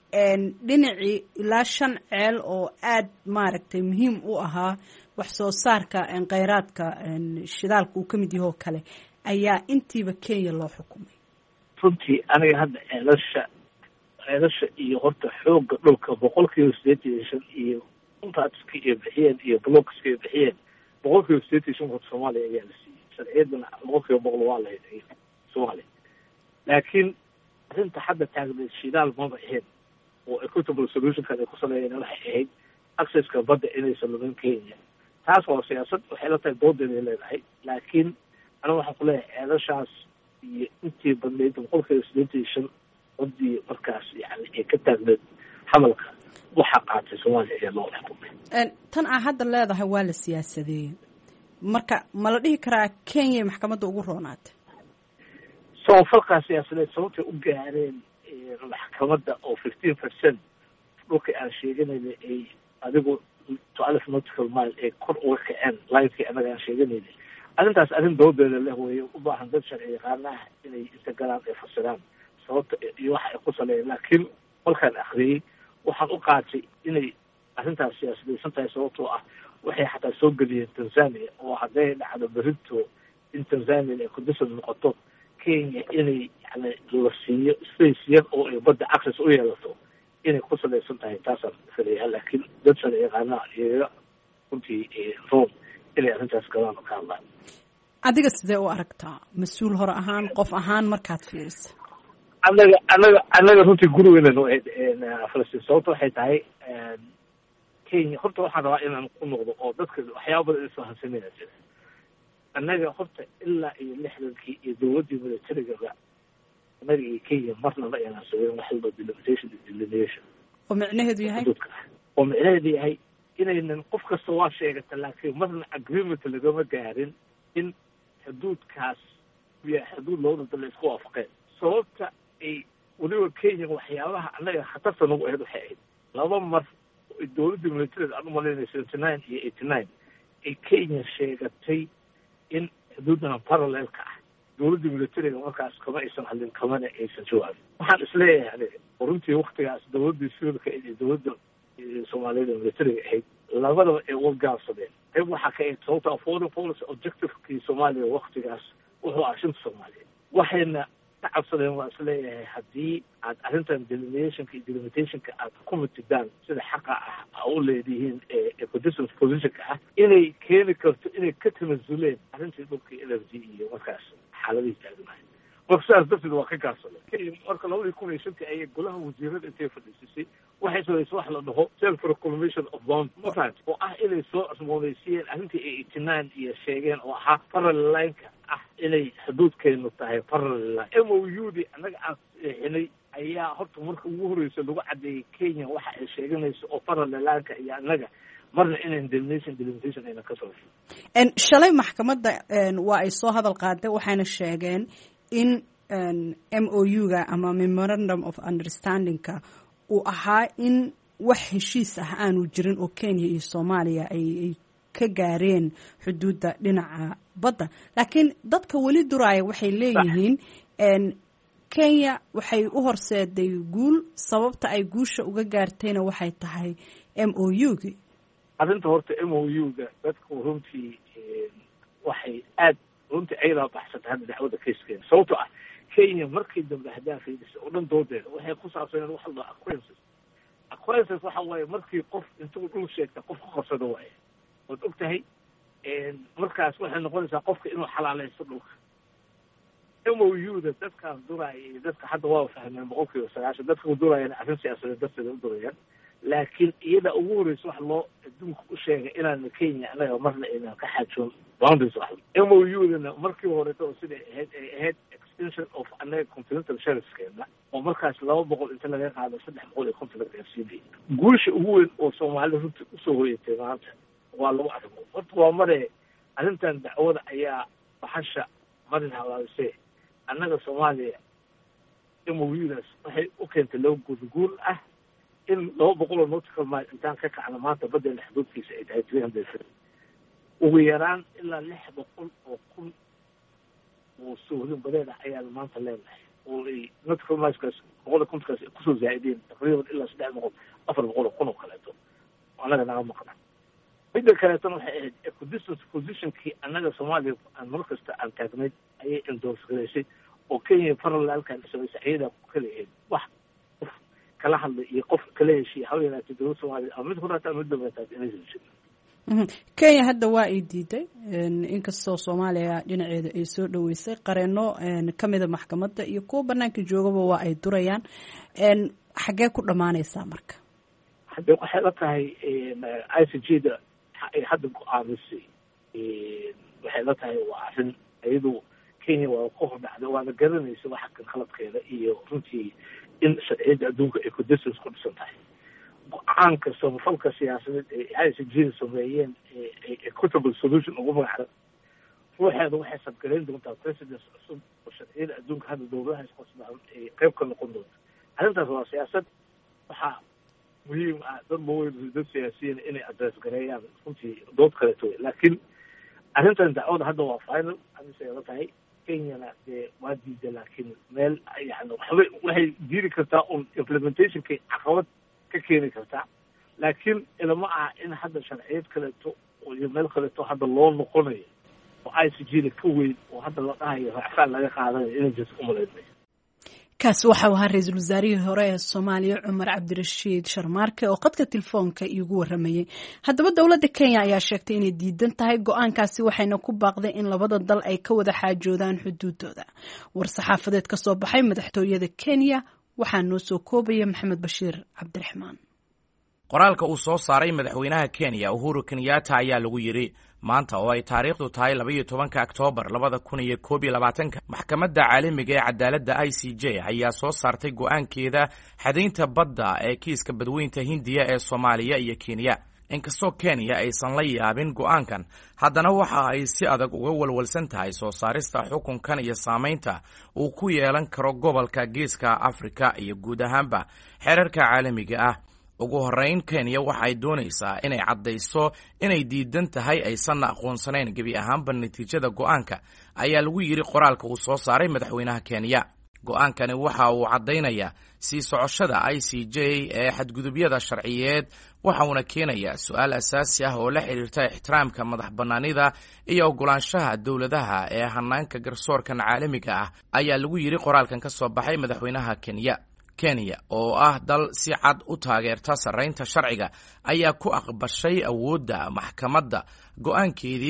dhinacii ilaa 5 ceel oo aad maaragtay muhiim u ahaa wax soo saarka kheyraadka shidaalka uu ka mid yahay oo kale ayaa intiiba Kenya loo xukumay. runtii aniga hadda ceelasha iyo horta xooga dhulka 85% iyo intaadska iyo bixiyeen iyo blocks-ka iyo bixiyeen 85% horta Soomaaliya ayaa la siiyey. sharciyadana 100% waa la hayay Soomaaliya. laakiin arrinta hadda taagneed shidaal maba ahayn oo equitable solution-kan ay ku saleeyeen waxay ahayd access-ka badda inaysan lumin Kenya. taas waa siyaasad waxay la tahay doodeeda leedahay. laakiin aniga waxaan ku leeyahay ceelashaas iyo intii badneyd 85% wadii markaas yani ay ka taagneed xamalka waxa qaatay Soomaaliya ee loo xukumay. tan hadda leedahay waa la siyaasadeeyay. marka ma la dhihi karaa Kenya maxkamadda ugu roonaatay? soo falka siyaasadeed sababtay u gaareen maxkamadda oo 15% dhulka aan sheeganayna ay adigu 12 nautical mile ee kor uga kaceen line-kii anaga aan sheeganayna. arrintaas arrin doodeeda leh weeye u baahan dad sharci yaqaanaha inay inta galaan ay fasiraan sababta iyo waxa ay ku saleeyeen. laakiin markaan akhriyey waxaan u qaatay inay arrintaas siyaasadaysan tahay sababtoo ah waxay xataa soo geliyeen Tanzania oo hadday dhacdo berito in Tanzania ay condition noqoto Kenya inay yani la siiyo space yar oo ay badda access u yeelato inay ku salaysan tahay taasaan filayaa. laakiin dad sharci yaqaanaha iyo runtii room inay arrintaas galaan ka hadlaan. adiga sidee u aragtaa mas-uul hore ahaan qof ahaan markaad fiiriso? anaga runtii gurigeena Falastiin sababta waxay tahay Kenya horta waxaan rabaa inaan ku noqdo oo dadka waxyaabo badan isfahansanaya jira. anaga horta ilaa iyo 60kii iyo dowladii militariga anaga iyo Kenya marna ma ayaan soo wax walba delineation oo macnaheedu yahay inaynan qof kasta waa sheegata laakiin marna agreement lagama gaarin in xuduudkaas iyo xuduud loo dad la isku waafaqeen. sababta ay waliba Kenya waxyaabaha anaga khatarta nagu ahayd waxay ahayd laba mar dowladda militariga aan u malaynayso 79 iyo 89 ay Kenya sheegatay in xuduudana parallel-ka ah. dowladda militariga markaas kama aysan hadlin kamana aysan jawaabin. waxaan isleeyahay aniga runtii waqtigaas dowladda siirka iyo dowladda Soomaalida militariga ahayd labadaba ay uga gaabsadeen. qayb waxaa ka ahayd sababta foreign policy objective-kii Soomaaliya waqtigaas wuxuu aashinta Soomaaliya. waxayna ka cabsadeen waa isleeyahay haddii aad arrintan delineation-ka iyo delimitationka aad ku mitidaan sida xaqa ah u leedihiin ee conditions position-ka ah inay keeni karto inay ka tanasuleen arrintii dhulkii LFD iyo markaas xaaladihii taagnaay. marka sidaas darteed waa ka gaabsadeen. marka 2005 ayay golaha wasiirada intay fadhiisisay waxay soo wax la dhaho self reclamation of bound oo ah inay soo cusboonaysiiyeen arrintii 89 iyo sheegeen oo ahaa parallel line-ka ah inay xuduudkeenu tahay parallel line. MOU-di anaga aan saxiixinay ayaa horta marka ugu horeysa lagu cadeeyay Kenya waxa ay sheeganayso oo parallel line-ka iyo anaga marna inaan delimitation ayna ka soo shalay maxkamadda waa ay soo hadal qaaday waxayna sheegeen in MOU-ga ama Memorandum of Understanding-ka uu ahaa in wax heshiis ah aanu jirin oo Kenya iyo Soomaaliya ay ka gaareen xuduudda dhinaca badda. laakiin dadka weli duraaya waxay leeyihiin Kenya waxay u horseeday guul sababta ay guusha uga gaartayna waxay tahay MOU-gi. arrinta horta MOU-ga dadku runtii waxay aad runtii ayada baxsatay hadda dacwada keyskeena sababtoo ah Kenya markii dambe hadaafiisa oo dhan doodeeda waxay ku saabsaneen wax la acquaintances waxa waaye markii qof intuu dhul sheegta qof ku qabsado waaye waad ogtahay markaas waxay noqonaysaa qofka inuu xalaalaysto dhulka. MOU-da dadkaas duraaya iyo dadka hadda waa fahmeen 90% dadka duraayana arrin siyaasadeed darteeda u durayaan. laakiin iyada ugu horeysa wax loo adduunka u sheegay inaan Kenya anaga marna inaan ka xaajoon boundaries wax. MOU-dana markii horeeto sida ahayd extension of anaga continental shelves-keena oo markaas 200 inta laga qaado 350 laga gaarsiiyay. guusha ugu weyn oo Soomaaliya runtii u soo hoyatay maanta waa lagu arko. horta waa mare arrintan dacwada ayaa baxasha marin hawlaasay anaga Soomaaliya MOU-daas waxay u keentay loo guul ah in 200 nautical mile intaan ka kacno maanta badda xuduudkiisa ay tahay 300 ugu yaraan ilaa 600 oo kun oo suuqin badeeda ayaa maanta leedahay oo ay netcommercekaas 150kaas ay kusoo zaa'ideen taqriiban ilaa 300 400 kun oo kaleeto anaga naga maqna midda kaleetana waxay ahayd equidistance positionkii annaga Soomaaliya aan mar kasta aan taagnayd ayay endorse gareysay oo Kenya parallelkan samaysay ayada kale ahayd wax kala hadlay iyo qof kala heshiiyay haweeneyda dowladda Soomaaliya ama mid horata ama mid dambeeyay inay jirto Kenya hadda waa ay diiday inkastoo Soomaaliya dhinaceeda ay soo dhaweysay qareeno kamida maxkamadda iyo kuwa banaanka joogaba waa ay durayaan xagee ku dhamaanaysaa marka hadda waxay la tahay ICJ-da ay hadda go'aamisay waxay la tahay waa arrin iyadu Kenya waa ku hordhacday waana garanaysa waxa kan khaladkeeda iyo runtii in sharciyada adduunka ay ku dhisayso ku dhisan tahay go-aanka samafalka siyaasadeed ee ICJ sameeyeen equitable solution ugu magacaabay ruuxeeda waxay sabgaleyn doontaa president cusub oo sharciyada adduunka hadda dowladaha isqosbaan ay qayb ka noqon doonto arrintaas waa siyaasad waxaa muhiim ah dad waaweyn dad siyaasiyiin inay address gareeyaan runtii dood kaleeto laakiin arrintan dacwada hadda waa final amisay la tahay Kenyana waa diiday laakiin meel yani waxay diiri kartaa un implementationkay caqabad ka keeni kartaa laakiin ilama ah in hadda sharciyad kaleeto iyo meel kaleeto hadda loo noqonayo oo ICJ-da ka weyn oo hadda la dhahayo racfaan laga qaadanayo inay jirto umaleynay kaasi waxa uu ahaa ra-iisul wasaarihii hore ee Soomaaliya Cumar Cabdirashiid Sharmaarke oo qadka telefoonka iigu waramayay haddaba dowladda Kenya ayaa sheegtay inay diidan tahay go'aankaasi waxayna ku baaqday in labada dal ay ka wada xaajoodaan xuduudooda war saxaafadeed ka soo baxay madaxtooyada Kenya waxaa noo soo koobaya Maxamed Bashiir Cabdiraxmaan qoraalka uu soo saaray madaxweynaha Kenya Uhuru Kenyatta ayaa lagu yiri maanta oo ay taariikhdu tahay 12 Oktoobar 2021 maxkamadda caalamiga ee cadaaladda ICJ ayaa soo saartay go'aankeeda xadaynta badda ee kiiska badweynta Hindiya ee Soomaaliya iyo Kenya inkastoo Kenya aysan la yaabin go'aankan haddana waxa ay si adag uga walwalsan tahay soo saarista xukunkan iyo saameynta uu ku yeelan karo gobolka Geeska Afrika iyo guud ahaanba xeerarka caalamiga ah ugu horeyn Kenya waxa ay doonaysaa inay caddayso inay diidan tahay aysan aqoonsanayn gebi ahaanba natiijada go'aanka ayaa lagu yiri qoraalka uu soo saaray madaxweynaha Kenya go'aankani waxa uu caddaynayaa sii socoshada ICJ ee xadgudubyada sharciyeed waxa uuna keenayaa su'aal asaasi ah oo la xiriirta ixtiraamka madax bannaanida iyo ogolaanshaha dowladaha ee hanaanka garsoorkan caalamiga ah ayaa lagu yiri qoraalkan ka soo baxay madaxweynaha Kenya oo ah dal si cad u taageerta sarreynta sharciga ayaa ku aqbashay awoodda maxkamadda go'aankeedii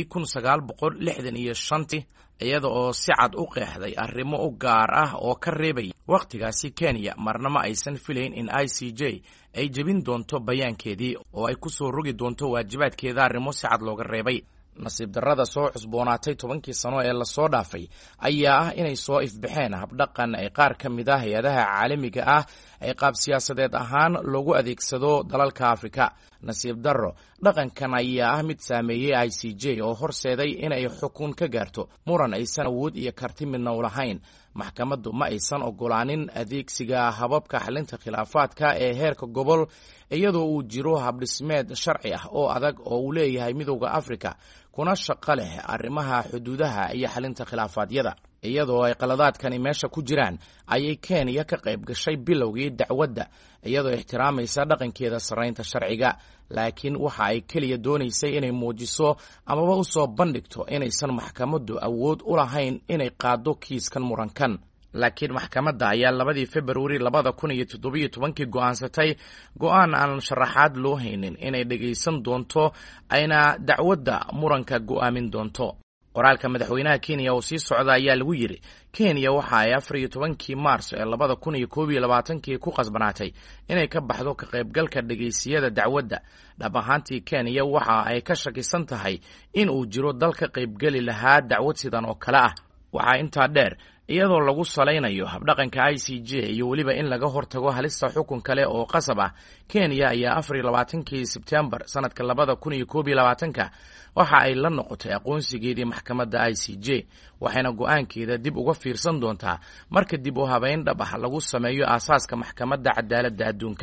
1965 iyada oo si cad u qeexday arrimo u gaar ah oo ka reebay waqtigaasi Kenya marnaba aysan filayn in ICJ ay jebin doonto bayaankeedii oo ay ku soo rogi doonto waajibaadkeeda arrimo si cad looga reebay nasiib darrada soo cusboonaatay 10 sano ee la soo dhaafay ayaa ah inay soo ifbaxeen habdhaqan ay qaar ka mid ah hay'adaha caalamiga ah ay qaab siyaasadeed ahaan loogu adeegsado dalalka Afrika nasiib darro dhaqankan ayaa ah mid saameeyay ICJ oo horseeday inay xukun ka gaarto muran aysan awood iyo karti midna u lahayn maxkamaddu ma aysan ogolaanin adeegsiga hababka xalinta khilaafaadka ee heerka gobol iyadoo uu jiro habdhismeed sharci ah oo adag oo uu leeyahay midowga Afrika kuna shaqo leh arrimaha xuduudaha iyo xalinta khilaafaadiyada iyadoo ay qaladaadkani meesha ku jiraan ayay Kenya ka qayb gashay bilowgii dacwadda iyadoo ixtiraamaysa dhaqankeeda sarreynta sharciga laakiin waxa ay kaliya doonaysay inay muujiso amaba u soo bandhigto inaysan maxkamaddu awood u lahayn inay qaado kiiskan murankan laakiin maxkamadda ayaa 2 February 2017 go'aansatay go'aan aan sharaxaad loo haynin inay dhageysan doonto ayna dacwadda muranka go'aamin doonto qoraalka madaxweynaha Kenya oo sii socda ayaa lagu yiri Kenya waxa ay 14 Maarso ee 2021 ku qasbanaatay inay ka baxdo ka qaybgalka dhageysiyada dacwadda dhab ahaantii Kenya waxa ay ka shakisan tahay in uu jiro dal ka qaybgali lahaa dacwad sidan oo kale ah waxa intaa dheer iyadoo lagu salaynayo habdhaqanka ICJ iyo waliba in laga hortago halista xukun kale oo qasab ah Kenya ayaa 24 September sanadka 2021 waxa ay la noqotay aqoonsigeedii maxkamadda ICJ waxayna go'aankeeda dib uga fiirsan doontaa marka dib u habeyn dhab ah lagu sameeyo aasaaska maxkamadda cadaaladda adduunka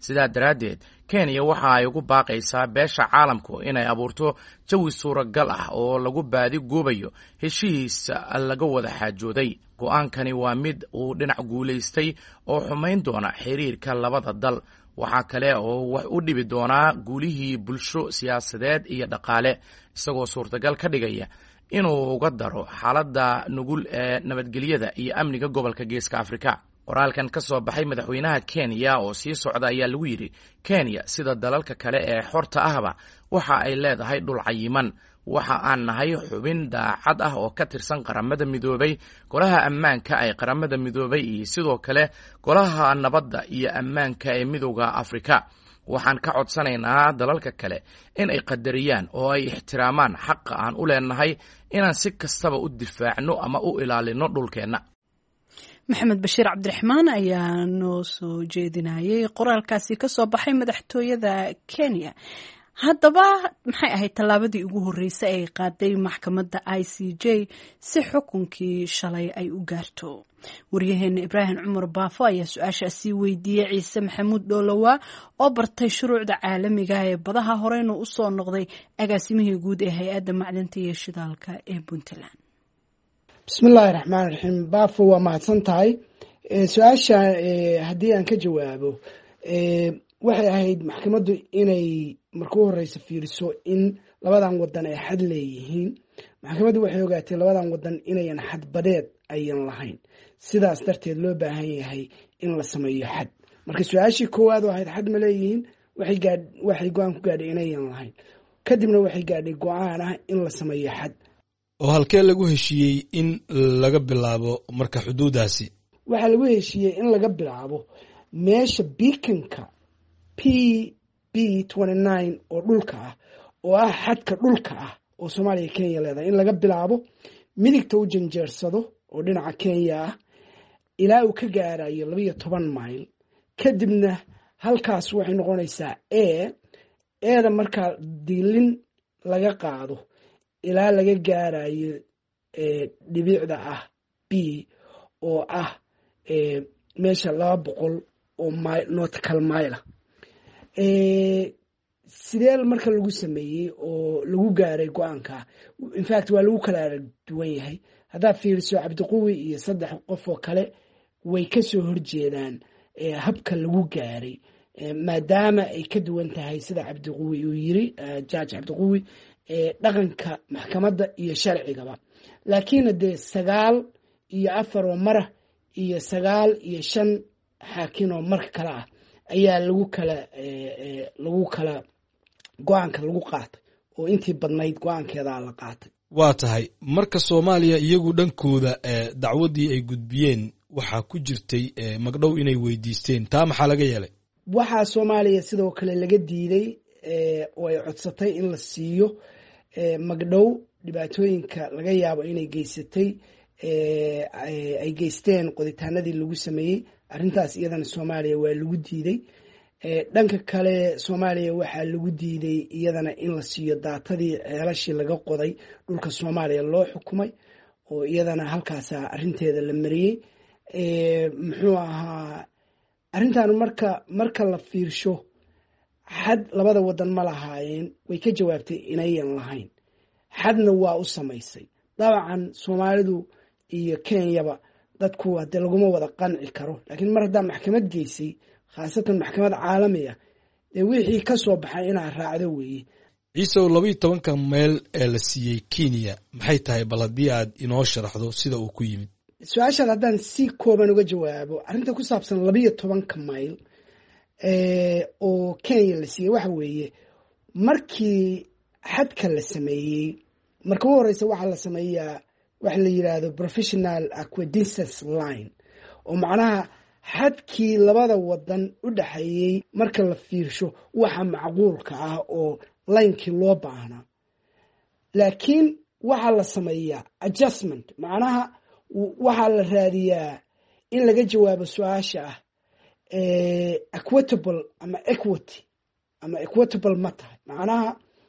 sidaa daraaddeed kenya waxa ay ugu baaqaysaa beesha caalamku inay abuurto jawi suuragal ah oo lagu baadi goobayo heshiis laga wada xaajooday. go'aankani waa mid uu dhinac guulaystay oo xumayn doona xiriirka labada dal. waxaa kale oo wax u dhibi doonaa guulihii bulsho, siyaasadeed iyo dhaqaale, isagoo suurtagal ka dhigaya inuu uga daro xaaladda nugul ee nabadgelyada iyo amniga gobolka Geeska Afrika. qoraalkan ka soo baxay madaxweynaha Kenya oo sii socda ayaa lagu yidhi Kenya sida dalalka kale ee xorta ahba waxa ay leedahay dhul cayiman. waxa aan nahay xubin daacad ah oo ka tirsan qaramada midoobay, golaha ammaanka ee qaramada midoobay iyo sidoo kale golaha nabadda iyo ammaanka ee midowda Afrika. waxaan ka codsanaynaa dalalka kale in ay qadariyaan oo ay ixtiraamaan xaqa aan u leenahay inaan si kastaba u difaacno ama u ilaalino dhulkeenna. maxamed bashiir cabdiraxmaan ayaa noo soo jeedinayay qoraalkaasi ka soo baxay madaxtooyada Kenya. haddaba maxay ahayd tallaabadii ugu horreysay ay qaaday maxkamadda ICJ si xukunkii shalay ay u gaarto? waryaheena Ibraahim Cumar Baafo ayaa su-aashaasi weydiiyey Ciise Maxamuud Dhoolowa oo bartay shuruucda caalamiga ee badaha, horeyna u soo noqday agaasimihii guud ee hay-adda macdanta iyo shidaalka ee Puntland. bismillaahi raxmaan raxiim. Baafo waa mahadsan tahay. su-aasha haddii aan ka jawaabo, waxay ahayd maxkamaddu inay marka u horeysa fiiriso in labadan wadan ay xad leeyihiin. maxkamaddu waxay ogaatay labadan wadan inayan xad badeed ayan lahayn, sidaas darteed loo baahan yahay in la sameeyo xad. marka su-aashii koowaad oo ahayd xad ma leeyihiin, waxay go-aan ku gaadhay inayan lahayn. kadibna waxay gaadhay go-aan ah in la sameeyo xad. oo halkee lagu heshiiyey in laga bilaabo marka xuduudaasi? waxaa lagu heshiiyey in laga bilaabo meesha beaconka PB29 oo dhulka ah, oo ah xadka dhulka ah oo Soomaaliya Kenya leedahay, in laga bilaabo midigta u janjeersado oo dhinaca Kenya ah ilaa uu ka gaarayo 12 mayl. kadibna halkaas waxay noqonaysaa eeda markaa diilin laga qaado ilaa laga gaarayo dhibicda ah B oo ah meesha 200 oo nautical mile. sidee marka lagu sameeyey oo lagu gaaray go-aanka? in fact waa lagu kala duwan yahay. haddaad fiiriso Cabdiquwi iyo 3 qof oo kale way ka soo horjeedaan habka lagu gaaray, maadaama ay ka duwan tahay sida Cabdiquwi uu yiri, judge Cabdiquwi, dhaqanka maxkamadda iyo sharcigaba. laakiin hadee 9 iyo 4 oo mara iyo 9 iyo 5 xaakin oo marka kale ah ayaa lagu kala go-aanka lagu qaatay, oo intii badnayd go-aankeeda la qaatay. waa tahay marka Soomaaliya iyagu dhankooda dacwadii ay gudbiyeen waxaa ku jirtay magdhow inay weydiisteen, taa maxaa laga yeelay? waxaa Soomaaliya sidoo kale laga diiday oo ay codsatay in la siiyo magdhow dhibaatooyinka laga yaabo inay geysatay ay geysteen qoditaanadii lagu sameeyey. arrintaas iyadana Soomaaliya waa lagu diiday. dhanka kale Soomaaliya waxaa lagu diiday iyadana in la siiyo daatadii ceelashii laga qoday dhulka Soomaaliya loo xukumay, oo iyadana halkaas arrinteeda la mariyey. muxuu ahaa arrintan marka la fiirsho xad labada wadan ma lahaayeen, way ka jawaabtay inayan lahayn. xadna waa u samaysay. dabcan Soomaalidu iyo Kenyaba dadku hadee laguma wada qanci karo, laakiin mar haddaa maxkamad geysay, khaasatan maxkamad caalami ah, dee wixii ka soo baxay inaad raacdo weeye. ciise, 12 meel ee la siiyey Kenya maxay tahay? bal haddii aad inoo sharaxdo sida uu ku yimid. su-aashaan haddaan si kooban uga jawaabo, arrinta ku saabsan 12 mayl oo Kenya la siiyey waxa weeye, markii xadka la sameeyey, marka ugu horeysa waxaa la sameeyaa waxa la yiraahdo professional acquaintance line, oo macnaha xadkii labada wadan u dhaxeeyay marka la fiirsho waxa macquulka ah oo line-kii loo baahnaa. laakiin waxaa la sameeyaa adjustment, macnaha waxaa la raadiyaa in laga jawaabo su-aasha ah equitable ama equity ama equitable ma tahay, macnaha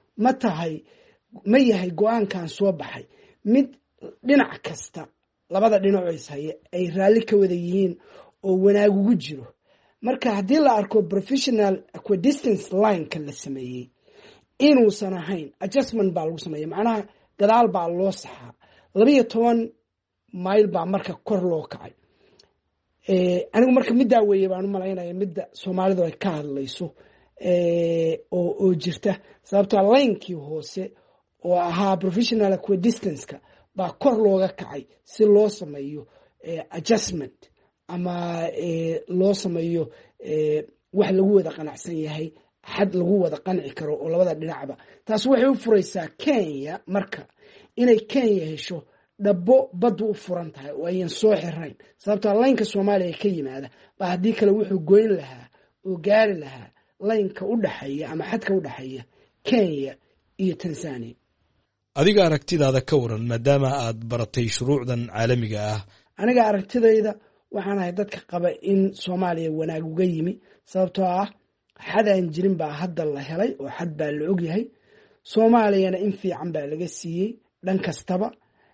ma yahay go-aankan soo baxay mid dhinac kasta labada dhinac is haya ay raalli ka wada yihiin oo wanaag ugu jiro. marka haddii la arko professional equidistance lineka la sameeyey inuusan ahayn adjustment baa lagu sameeya, macnaha gadaal baa loo saxaa 12 mayl baa marka kor loo kacay. anigu marka middaa weeye baan u malaynaya midda soomaalidu ay ka hadlayso oo jirta, sababtoo linekii hoose oo ahaa professional equidistance-ka baa kor looga kacay si loo sameeyo adjustment ama loo sameeyo wax lagu wada qanacsan yahay, xad lagu wada qanci karo oo labada dhinacba. taas waxay u furaysaa Kenya marka inay Kenya hesho dhabo badu u furan tahay oo ayaan soo xirayn, sababtoo lineka Soomaaliya ka yimaada baa haddii kale wuxuu goyn lahaa oo gaari lahaa lineka u dhaxeeya ama xadka u dhaxeeya Kenya iyo Tanzania. adiga aragtidaada ka waran maadaama aad baratay shuruucdan caalamiga ah? aniga aragtidayda waxaan ahay dadka qaba in Soomaaliya wanaag uga yimi, sababtoo ah xadaan jirin baa hadda la helay oo xad baa la og yahay. Soomaaliyana in fiican baa laga siiyey dhan kastaba.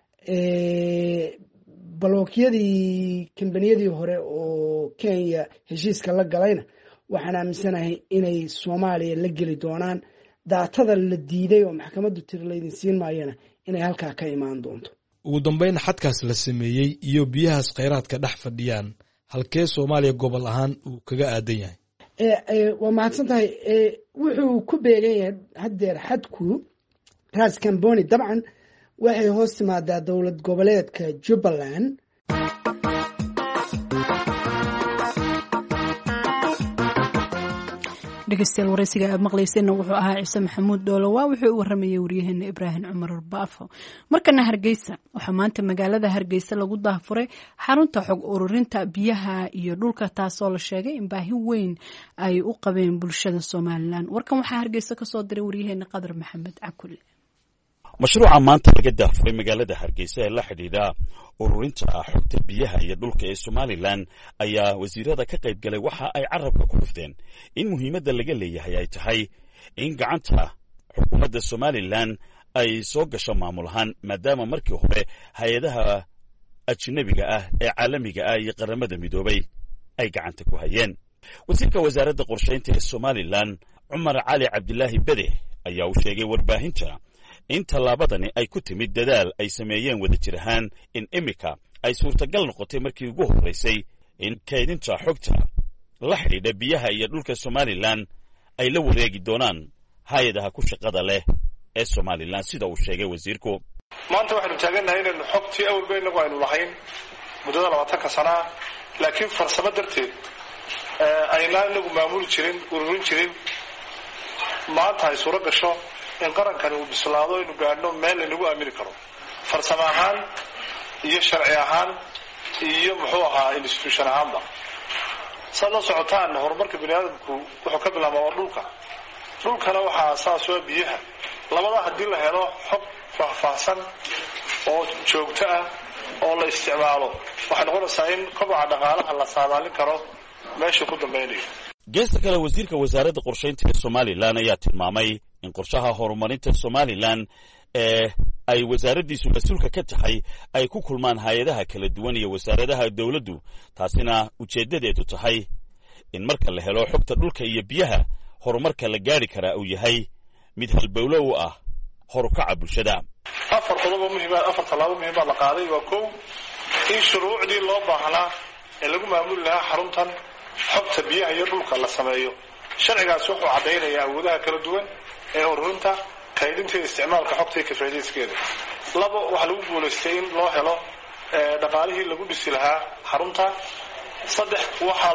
balookyadii kambaniyadii hore oo Kenya heshiiska la galayna waxaan aaminsanahay inay Soomaaliya la geli doonaan. daatada la diiday oo maxkamaddu tirleydin siin maayana inay halkaa ka imaan doonto. ugu dambeyn xadkaas la sameeyey iyo biyahaas kheyraadka dhex fadhiyaan halkee Soomaaliya gobol ahaan uu kaga aadan yahay? waa mahadsan tahay. wuxuu ku beegan yahay haddeer xadku Ras Kamboni dabcan waxay hoos timaadaa dowlad goboleedka Jubbaland. dhegeystayaal waraysiga aad maqlayseenna wuxuu ahaa ciise maxamuud dhoolowa wuxuu u waramayay waryaheena Ibraahim Cumar Baafo. markana Hargeysa waxaa maanta magaalada Hargeysa lagu daafuray xarunta xog ururinta biyaha iyo dhulka, taasoo la sheegay in baahi weyn ay u qabeen bulshada Somaliland. warkan waxaa Hargeysa ka soo diray waryaheena Qadar Maxamed Cakule. mashruuca maanta laga daafuray magaalada Hargeysa ee la xidhiidha ururinta xogta biyaha iyo dhulka ee Somaliland ayaa wasiirada ka qayb galay waxa ay carabka ku dhufteen in muhiimadda laga leeyahay ay tahay in gacanta xukuumadda Somaliland ay soo gasho maamul ahaan, maadaama markii hore hay-adaha ajnabiga ah ee caalamiga ah iyo qaramada midoobay ay gacanta ku hayeen. wasiirka wasaaradda qorsheynta ee Somaliland Cumar Cali Cabdilaahi Bade ayaa u sheegay warbaahinta in tallaabadani ay ku timid dadaal ay sameeyeen wadajir ahaan, in imika ay suurtagal noqotay markii ugu horreysay in kaydinta xogta la xidhiidha biyaha iyo dhulka Somaliland ay la wareegi doonaan hay-adaha ku shaqada leh ee Somaliland, sida uu sheegay wasiirku. maanta waxaynu taagannahay inaynu xogtii awalba inagu aynu lahayn muddada 20 sana, laakiin farsamo darteed aynaan inagu maamuli jirin, ururin jirin. maanta ay suuro gasho in qarankani uu bislaado inuu gaadhno meel inagu aamini karo, farsamo ahaan iyo sharci ahaan iyo muxuu ahaa institution ahaanba. saad la socotaan horumarka biniaadamku wuxuu ka bilaabaa dhulkana waxaa asaas u ah biyaha. labadaa haddii la helo xog faahfaahsan oo joogto ah oo la isticmaalo, waxay noqonaysaa in kobaca dhaqaalaha la saadaalin karo meesha ku dambaynayo. geesta kale wasiirka wasaaradda qorsheynta ee Somaliland ayaa tilmaamay in qorshaha horumarinta Somaliland ee ay wasaaraddiisu mas-uulka ka tahay ay ku kulmaan hay-adaha kala duwan iyo wasaaradaha dowladdu, taasina ujeeddadeedu tahay in marka la helo xogta dhulka iyo biyaha horumarka la gaari karaa uu yahay mid halbowlo u ah horukaca bulshada. afar tallaabo muhiim baa la qaaday. waa kow, in shuruucdii loo baahnaa ee lagu maamuli lahaa xaruntan xogta biyaha iyo dhulka la sameeyo. sharcigaas wuxuu caddaynayaa awoodaha kala duwan ee ururinta, kaydinta iyo isticmaalka xogta iyo ka faa'iidayskeeda. labo, waxaa lagu guulaystay in loo helo dhaqaalihii lagu dhisi lahaa xarunta. saddex, waxaa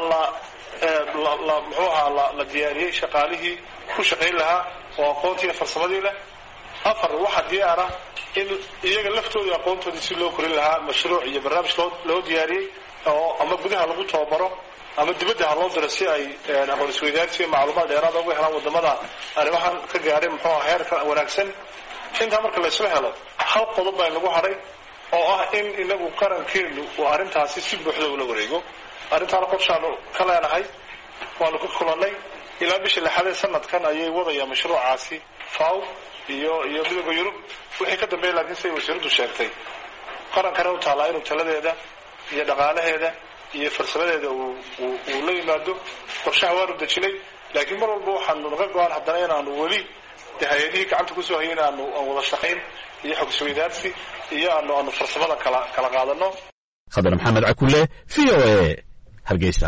la diyaariyey shaqaalihii ku shaqayn lahaa oo aqoontii iyo farsamadii leh. afar, waxaa diyaara in iyaga laftooda aqoontoodii si loo korin lahaa mashruuc iyo barnaamij loo diyaariyey oo ama gudaha lagu tababaro ama dibadda ha loo diro si ay aqoon isweydaarsi iyo macluumaad dheeraad uga helaan wadamada arrimahan ka gaadhay muxuu ahaa heerka wanaagsan. intaa marka la isla helo, hal qodob baa lagu hadhay oo ah in inagu qarankeenu uu arrintaasi si buuxda ula wareego. arrintaana qorshaanu ka leenahay, waanu ka kulannay. ilaa bisha 6 sanadkan ayay wadaya mashruucaasi FAO iyo midowga Yurub. wixii ka dambeeyay laakiin say wasiiradu sheegtay, qarankana u taalaa inuu taladeeda iyo dhaqaalaheeda iyo farsamadeeda uu la yimaado. qorshaha waanu dejinay, laakiin mar walba waxaanu naga go-aan haddana inaanu weli hay-adihii gacanta kusoo hayay aan wada shaqayn iyo xog isweydaarsi iyo aanu farsamada kala qaadano. khadar maxamed cakule, VOA, Hargeysa.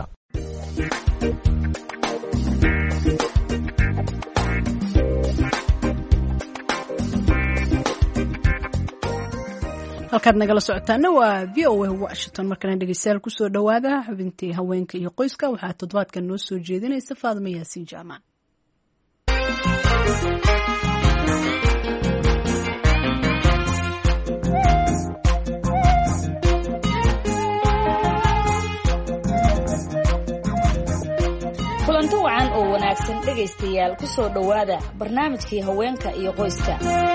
halkaad nagala socotaana waa VOA Washington. markana dhegeystayaal kusoo dhawaada xubintii haweenka iyo qoyska. waxaa toddobaadkan noo soo jeedinaysa Faadimo Yaasiin Jaamac. kulanto wacan oo wanaagsan dhegaystayaal kusoo dhawaada barnaamijkii haweenka iyo qoyska.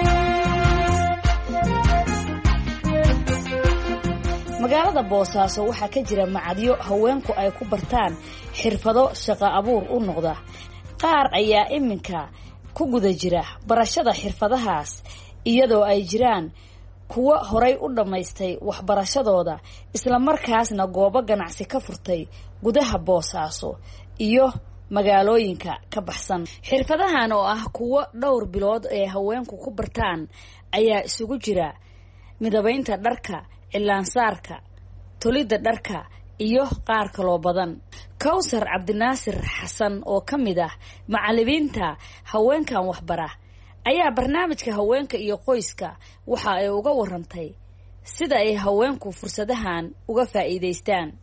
magaalada Boosaaso waxaa ka jira macadyo haweenku ay ku bartaan xirfado shaqo abuur u noqda. qaar ayaa iminka ku guda jira barashada xirfadahaas iyadoo ay jiraan kuwa horay u dhamaystay waxbarashadooda isla markaasna goobo ganacsi ka furtay gudaha Boosaaso iyo magaalooyinka ka baxsan. xirfadahan oo ah kuwa dhowr bilood ee haweenku ku bartaan ayaa isugu jira midabaynta dharka, cilaansaarka, tolidda dharka iyo qaar kaloo badan. Kawsar Cabdinaasir Xasan oo ka mid ah macallimiinta haweenkan waxbara ayaa barnaamijka haweenka iyo qoyska waxa ay uga warantay sida ay haweenku fursadahan uga faa'iideystaan.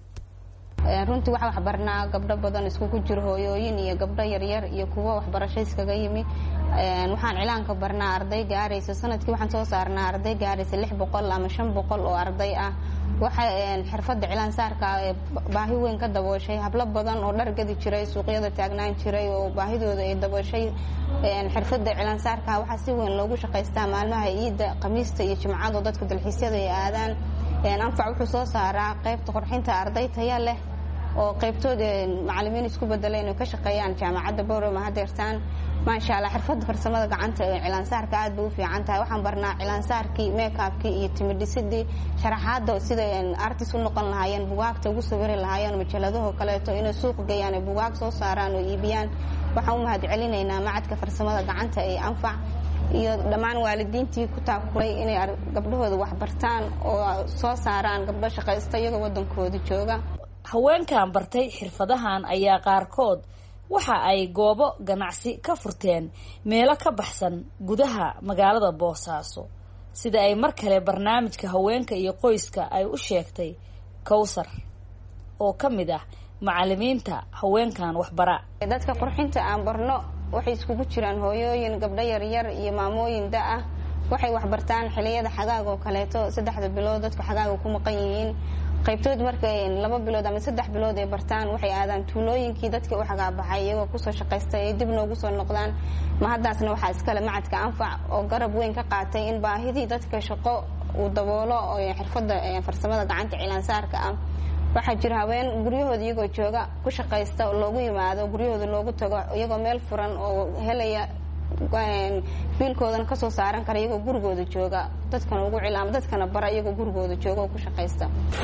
runtii waxa waxbarnaa gabdho badan iskugu jiro hooyooyin iyo gabdho yaryar iyo kuwa waxbarasho iskaga yimi. waxaan cilaanka barnaa arday gaaraysa sanadkii waxaan soo saarnaa arday gaaraysa 600 ama 500 oo arday ah. waxa xirfadda cilaan saarka baahi weyn ka dabooshay hablo badan oo dhar gadi jiray suuqyada taagnaan jiray oo baahidooda ay dabooshay. xirfadda cilaan saarka waxa si weyn loogu shaqaystaa maalmaha ciida, khamiista iyo jimcada dadka dalxiisyada ay aadaan. anfac wuxuu soo saaraa qaybta qurxinta arday tayo leh oo qaybtooda macallimiin isku bedeleen oo ka shaqeeyaan jaamacadda Boorama hadeertaan. maasha Allah xirfadda farsamada gacanta ee cilaan saarka aad bay u fiican tahay. waxaan barnaa cilaan saarkii, make-upkii iyo timidhisidii, sharaxaadda sida artist u noqon lahaayeen, bugaagta ugu sawiri lahaayeen, majaladaha kaleeto inay suuq geeyaan, bugaag soo saaraan oo iibiyaan. waxaan u mahadcelinaynaa macadka farsamada gacanta ee anfac iyo dhammaan waalidiintii ku taakulay inay gabdhahooda wax bartaan oo soo saaraan gabdho shaqaysta iyagoo wadankooda jooga. haweenkan bartay xirfadahan ayaa qaarkood waxa ay goobo ganacsi ka furteen meelo ka baxsan gudaha magaalada Boosaaso sida ay mar kale barnaamijka haweenka iyo qoyska ay u sheegtay Kawsar oo ka mid ah macallimiinta haweenkan waxbara. dadka qurxinta aan barno waxay iskugu jiraan hooyooyin, gabdho yaryar iyo maamooyin da ah. waxay wax bartaan xilliyada xagaaga oo kaleeto 3 bilood dadku xagaaga ku maqan yihiin. qaybtood markay 2 bilood ama 3 bilood ay bartaan waxay aadaan tuulooyinkii dadka u xagaa baxay iyagoo ku soo shaqaystay ay dib noogu soo noqdaan. ma haddaasna waxa iskale macadka anfac oo garab weyn ka qaatay in baahidii dadka shaqo uu daboolo oo xirfadda farsamada gacanta cilaan saarka ah. waxaa jira haween guryahooda iyagoo jooga ku shaqaysta oo loogu yimaado guryahooda loogu tago iyagoo meel furan oo helaya biilkoodana ka soo saaran kara iyagoo gurigooda jooga. dadkana ugu cilaama dadkana bara iyagoo gurigooda jooga oo ku shaqaysta.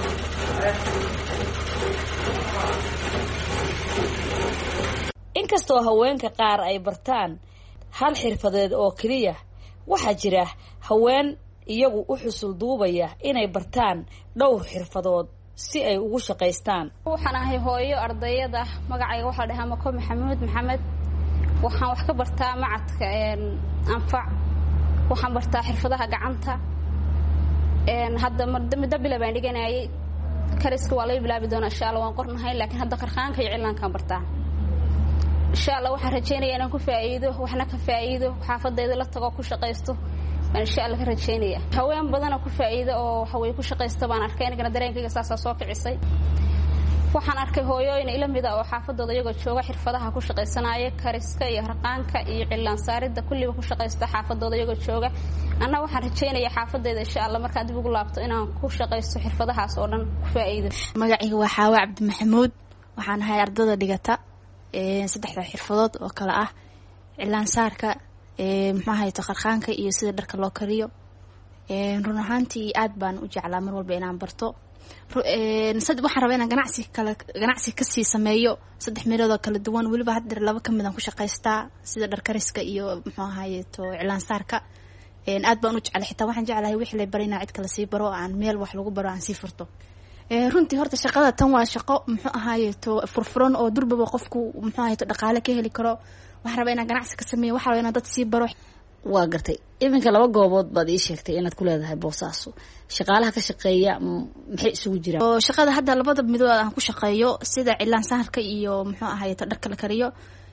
inkastoo haweenka qaar ay bartaan hal xirfadeed oo kaliya, waxaa jira haween iyagu u xusul duubaya inay bartaan dhowr xirfadood si ay ugu shaqaystaan. waxaan ahay hooyo ardayada magacayga waxa la dhahaa Mako Maxamuud Maxamed. waxaan wax ka bartaa macadka anfac. waxaan bartaa xirfadaha gacanta. hadda muddo bila baan dhiganayay. kariska waa la bilaabi doonaa insha Allah waan qornahay, laakiin hadda qarqaanka iyo cilaankan bartaa. insha Allah waxaan rajeynayaa inaan ku faa'iido, waxna ka faa'iido, xaafadayda la tago ku shaqaysto. insha Allah ka rajeynaya haween badan oo ku faa'iido oo waxa way ku shaqaysto baan arkay inagana dareenkayga saasa soo kicisay. waxaan arkay hooyooyin ila mid ah oo xaafadooda iyagoo jooga xirfadaha ku shaqaysanaya, kariska iyo harqaanka iyo cilaan saaridda kulliba ku shaqaysta xaafadooda iyagoo jooga. anna waxaan rajeynayaa xaafadayda insha Allah markaan dib ugu laabto inaan ku shaqaysto xirfadahaas oo dhan ku faa'iido. magacayga waa Xaawa Cabdi Maxamuud. waxaan ahay ardayda dhigata 3 xirfadood oo kala ah cilaan saarka, maxaa harqaanka iyo sida dharka loo kariyo. run ahaantii aad baan u jeclaa mar walba inaan barto waxaan rabaa inaan ganacsi kasii sameeyo 3 meelood oo kala duwan weliba hadda 2 ka mid aan ku shaqaystaa sida dharkariska iyo muxuu ahaayey to cilaan saarka aad baan u jeclahay xitaa waxaan jeclahay wixii la baray inaan cid kale sii baro aan meel wax lagu baro aan sii furto runtii horta shaqada tan waa shaqo muxuu ahaayey to furfuran oo durbaba qofku muxuu ahaayey to dhaqaale ka heli karo waxaan rabaa inaan ganacsi ka sameeyo waxaan rabaa inaan dad sii baro waa gartay iminka 2 goobood baad ii sheegtay inaad ku leedahay Boosaaso shaqaalaha ka shaqeeya maxay isugu jiraan oo shaqada hadda 2 midood aan ku shaqeeyo sida cilaan saarka iyo muxuu ahaayey to dharka la kariyo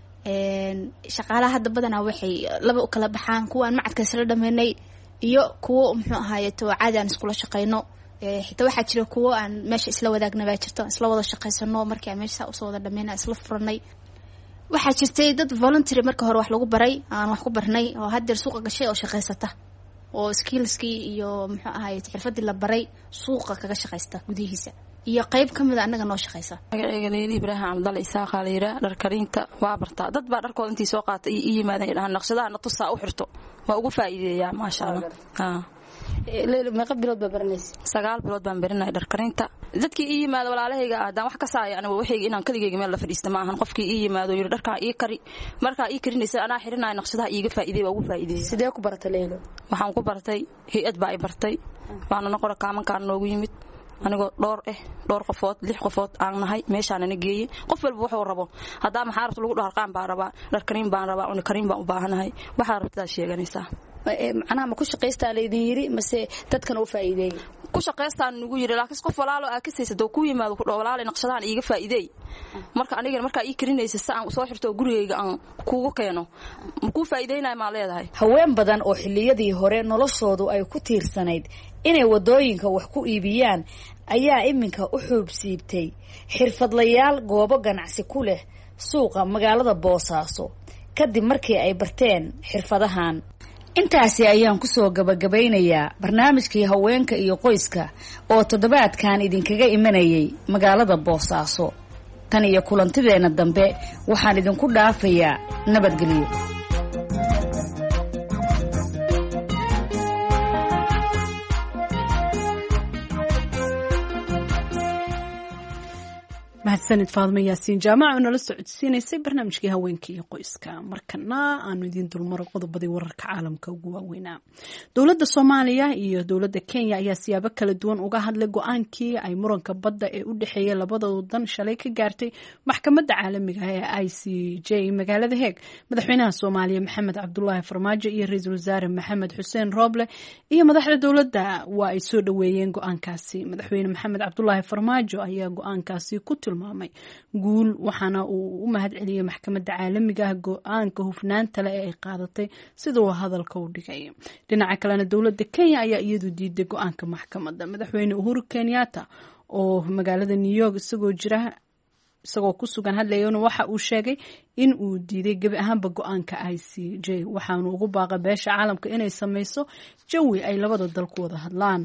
shaqaalaha hadda badanaa waxay 2 u kala baxaan kuwaan macadka isla dhameynay iyo kuwa muxuu ahaayey to caadi aan iskula shaqeyno xitaa waxaa jira kuwa aan meesha isla wadaagna baa jirto isla wada shaqeysano markii aan meesha u soo wada dhameynay isla furanay waxaa jirtay dad voluntary marka hore wax lagu baray aan wax ku barnay oo hadda suuqa gashay oo shaqeysata oo skillskii iyo muxuu ahaayey xirfadii la baray suuqa kaga shaqeysta gudihiisa iyo qayb kamid ah anaga noo shaqeysa magacayga Leeli Ibrahim Abdalla Isaaq Khaliira dhar karinta waa bartaa dad baa dharkooda intii soo qaatay iyo yimaadeen dhahan naqshadaha na tusaa u xirto waa ugu faa'iideeyaa ma sha Allah Leeli ma qabilood baranaysa 9 bilood baan baranay dhar karinta dadkii ii yimaado walaalahayga aadaan wax ka saaya aniga waxayga inaan kaligeyga meel la fadhiisto ma ahan qofkii ii yimaado yiri dharka ii kari marka ii karinaysa anaa xirinay naqshadaha iiga faa'iideey waa ugu faa'iideeyay sidee ku baratay Leelo waxaan ku bartay hay'ad baa ay bartay waana noqon kaamankaan noogu yimid anigoo dhowr qofood 6 qofood aan nahay meeshaan ana geeyay qof walba wuxuu rabo hadaa maxaa rabto lagu dhaarqaan baa rabaa dhar karin baan rabaa una karin baan u baahanahay waxa rabtaa sheeganaysaa macnaha ma ku shaqaystaa leedin yiri mase dadkan u faa'iideeyay ku shaqaystaan nagu yiri laakiin qof walaalo ka saysid ku yimaado ku dhawlaale naqshadahan iiga faa'iideey marka aniga marka ii karinaysa saan soo xirto gurigeyga aan kuugu keeno ma ku faa'iideynay ma leedahay haween badan oo xilliyadii hore noloshoodu ay ku tiirsanayd inay wadooyinka wax ku iibiyaan ayaa iminka u xuubsiibtay xirfadlayaal goobo ganacsi ku leh suuqa magaalada Boosaaso kadib markii ay barteen xirfadahan intaasi ayaan ku soo gabagabeynayaa barnaamijkii haweenka iyo qoyska oo toddobaadkan idinkaga imanayay magaalada Boosaaso tan iyo kulantideena dambe waxaan idinku dhaafayaa nabadgelyo mahadsanid Faadmo Yaasiin jaamac oo nala socodsiinaysay barnaamijkii haweenka iyo qoyska markana aanu idin dulmaro qodobadii wararka caalamka ugu waaweynaa dowladda Soomaaliya iyo dowladda Kenya ayaa siyaabo kala duwan uga hadlay go'aankii ay muranka badda ee u dhaxeeyay labada wadan shalay ka gaartay maxkamadda caalamiga ee ICJ magaalada Hague madaxweynaha Soomaaliya Maxamed Cabdullaahi Farmaajo iyo ra'iisul wasaare Maxamed Xuseen Roble iyo madaxda dowladda waa ay soo dhaweeyeen go'aankaasi madaxweyne Maxamed Cabdullaahi Farmaajo ayaa go'aankaasi ku guul waxaana uu u mahad celiyay maxkamadda caalamiga ah go'aanka hufnaanta leh ee ay qaadatay sida uu hadalka u dhigay dhinaca kalena dowladda Kenya ayaa iyadu diiday go'aanka maxkamadda madaxweyne Uhuru Kenyatta oo magaalada New York isagoo ku sugan hadlayana waxa uu sheegay in uu diiday gabi ahaanba go'aanka ICJ waxaanu ugu baaqay beesha caalamka inay sameyso jawi ay labada dal ku wada hadlaan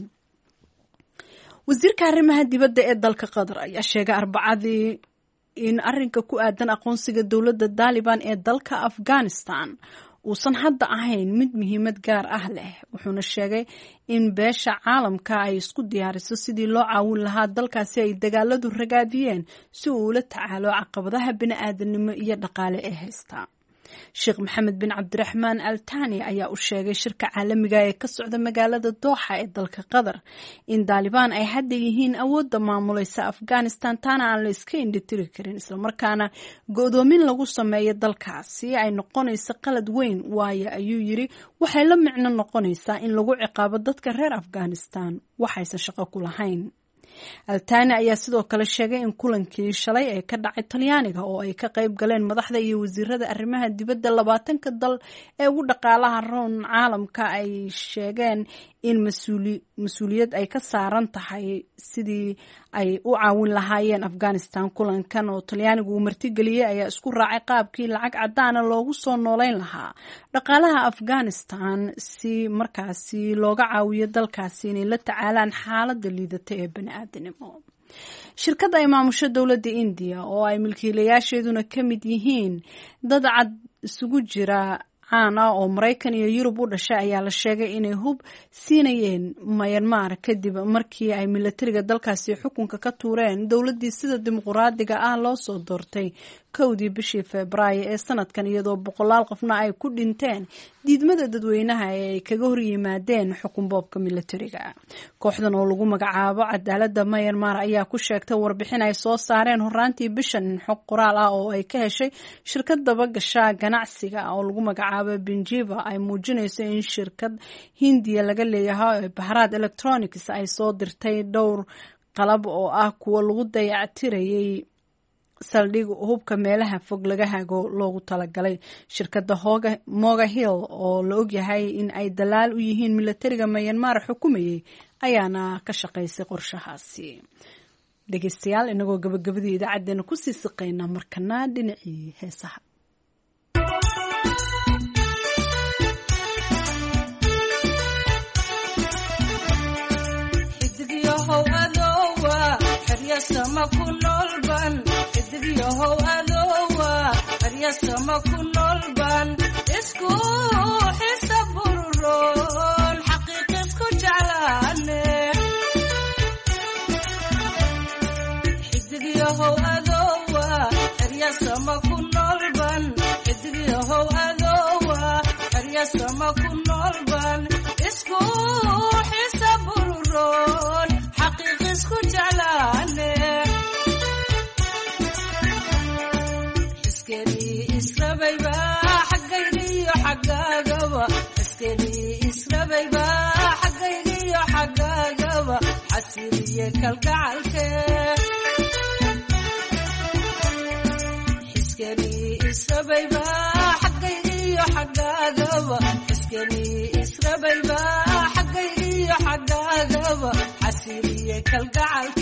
wasiirka arrimaha dibadda ee dalka Qatar ayaa sheegay Arbacadii in arrinka ku aadan aqoonsiga dowladda Taliban ee dalka Afghanistan uusan hadda ahayn mid muhiimad gaar ah leh wuxuuna sheegay in beesha caalamka ay isku diyaariso sidii loo caawin lahaa dalkaasi ay dagaaladu ragaadiyeen si uu ula tacaalo caqabadaha bini'aadanimo iyo dhaqaale ee haysta Sheekh Maxamed bin Cabdiraxmaan Al Thani ayaa u sheegay shirka caalamiga ee ka socda magaalada Doha ee dalka Qatar in Taliban ay hadda yihiin awoodda maamulaysa Afghanistan taana aan la iska indhitiri karin isla markaana go'doomin lagu sameeyo dalkaasi ay noqonayso qalad weyn waayo ayuu yiri waxay la micno noqonaysaa in lagu ciqaabo dadka reer Afghanistan waxaysan shaqo ku lahayn Altani ayaa sidoo kale sheegay in kulankii shalay ee ka dhacay Talyaaniga oo ay ka qayb galeen madaxda iyo wasiirada arrimaha dibadda 20ka dal ee ugu dhaqaalaha roon caalamka ay sheegeen in mas'uuliyad ay ka saaran tahay sidii ay u caawin lahaayeen Afghanistan kulankan oo Talyaanigu uu martigeliyay ayaa isku raacay qaabkii lacag cadaan loogu soo nooleyn lahaa dhaqaalaha Afghanistan si markaasi looga caawiyo dalkaasi inay la tacaalaan xaaladda liidata ee bini'aadanimo shirkadda ay maamusho dowladda India oo ay milkiilayaasheeduna ka mid yihiin dad cad isugu jira caan ah oo Maraykan iyo Yurub u dhashay ayaa la sheegay inay hub siinayeen Myanmar kadib markii ay militariga dalkaasi xukunka ka tuureen dowladii sida dimuqraadiga ah loo soo doortay kowdii bishii Febraayo ee sanadkan iyadoo boqolaal qofna ay ku dhinteen diidmada dadweynaha ee ay kaga hor yimaadeen xukun boobka militariga. Kooxdan oo lagu magacaabo cadaaladda Myanmar ayaa ku sheegtay warbixin ay soo saareen horaantii bishan xog qoraal ah oo ay ka heshay shirkad dabagasha ganacsiga oo lagu magacaabo Benjiva ay muujinayso in shirkad Hindiya laga leeyahay Bharat Electronics ay soo dirtay dhowr qalab oo ah kuwa lagu dayactirayay saldhig hubka meelaha fog laga hago loogu talagalay. Shirkadda Moga Hill oo la ogyahay in ay dalaal u yihiin militariga Myanmar xukumayay ayaana ka shaqaysay qorshahaasi. Dhegeystayaal inagoo gabagabadii idaacadeena ku sii siqayna markana dhinacii heesaha. Sama kunolban idriyow adowa ariya sama kunolban isku hisaburon haqiqa isku jalane idriyow adowa ariya sama kunolban idriyow adowa ariya sama kunolban isku hisaburon haqiqa isku jalane حسيري كالقعلك حسكني إسربيبا حقيقي حقاقبا حسكني إسربيبا حقيقي حقاقبا حسيري كالقعلك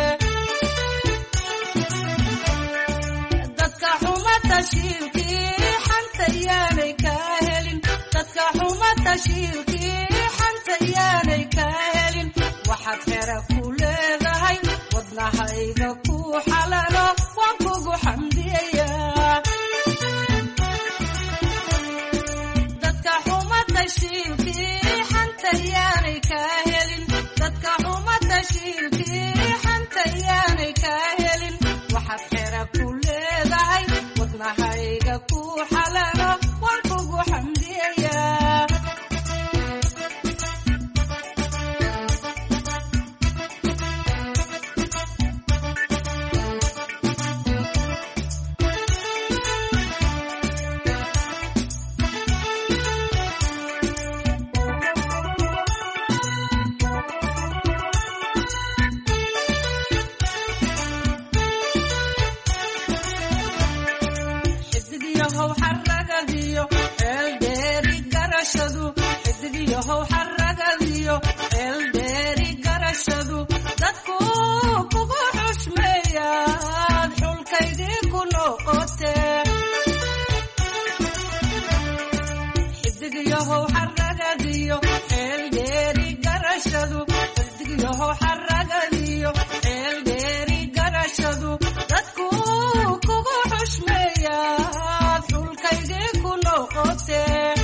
ددك حمى تشيلكي حنت ياني كاهلين ددك حمى تشيلكي حنت ياني كاهلين waxaad xera ku leedahay wadnahayga ku xalalo waan kugu xamdiyayaa dadka xuma tashiilkii xanta yaanay kaa helin dadka xuma tashiilkii xanta yaanay kaa helin waxaad xera ku leedahay wadnahayga ku xalalo waan kugu xamdiyayaa xidigiyahow xaragadiyo eeldheeri garashadu dadku kugu xushmeeyaad xulkaydii ku noqote xidigiyahow xaragadiyo eeldheeri garashadu xidigiyahow xaragadiyo eeldheeri garashadu dadku kugu xushmeeyaad xulkaydii ku noqote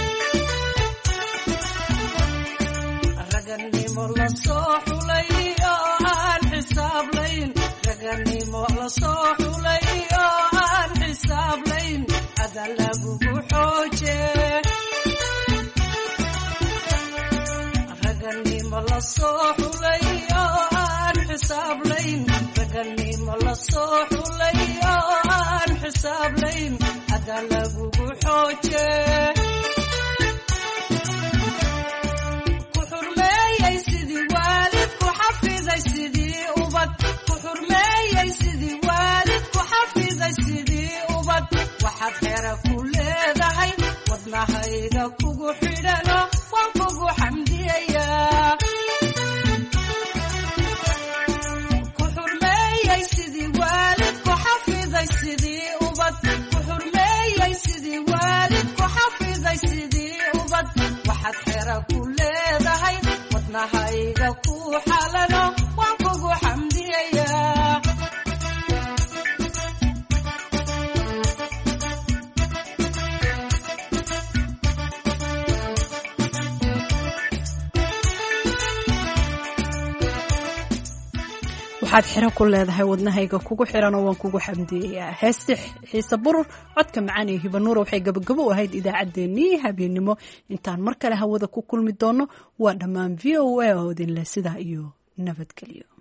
raganimo la soo xulay oo aan xisaab layn raganimo la soo xulay oo aan xisaab layn ada lagugu xooje raganimo la soo xulay oo aan xisaab layn raganimo la soo xulay oo aan xisaab layn ada lagugu xooje waxaad xera ku leedahay wadnahayga kugu xidhano waan kugu xamdiyayaa ku xurmeeyay sidii waalid ku xafiday sidii ubad ku xurmeeyay sidii waalid ku xafiday sidii ubad waxaad xera ku leedahay wadnahayga ku xalano waan kugu xamdiyayaa waxaad xiro ku leedahay wadnahayga kugu xiran oo waan kugu xamdiyayaa heesti xiise burur codka macaan ee hibanuura waxay gabagabo u ahayd idaacaddeenii habeenimo intaan mar kale hawada ku kulmi doono waa dhammaan VOA oo idinleh sidaa iyo nabadgelyo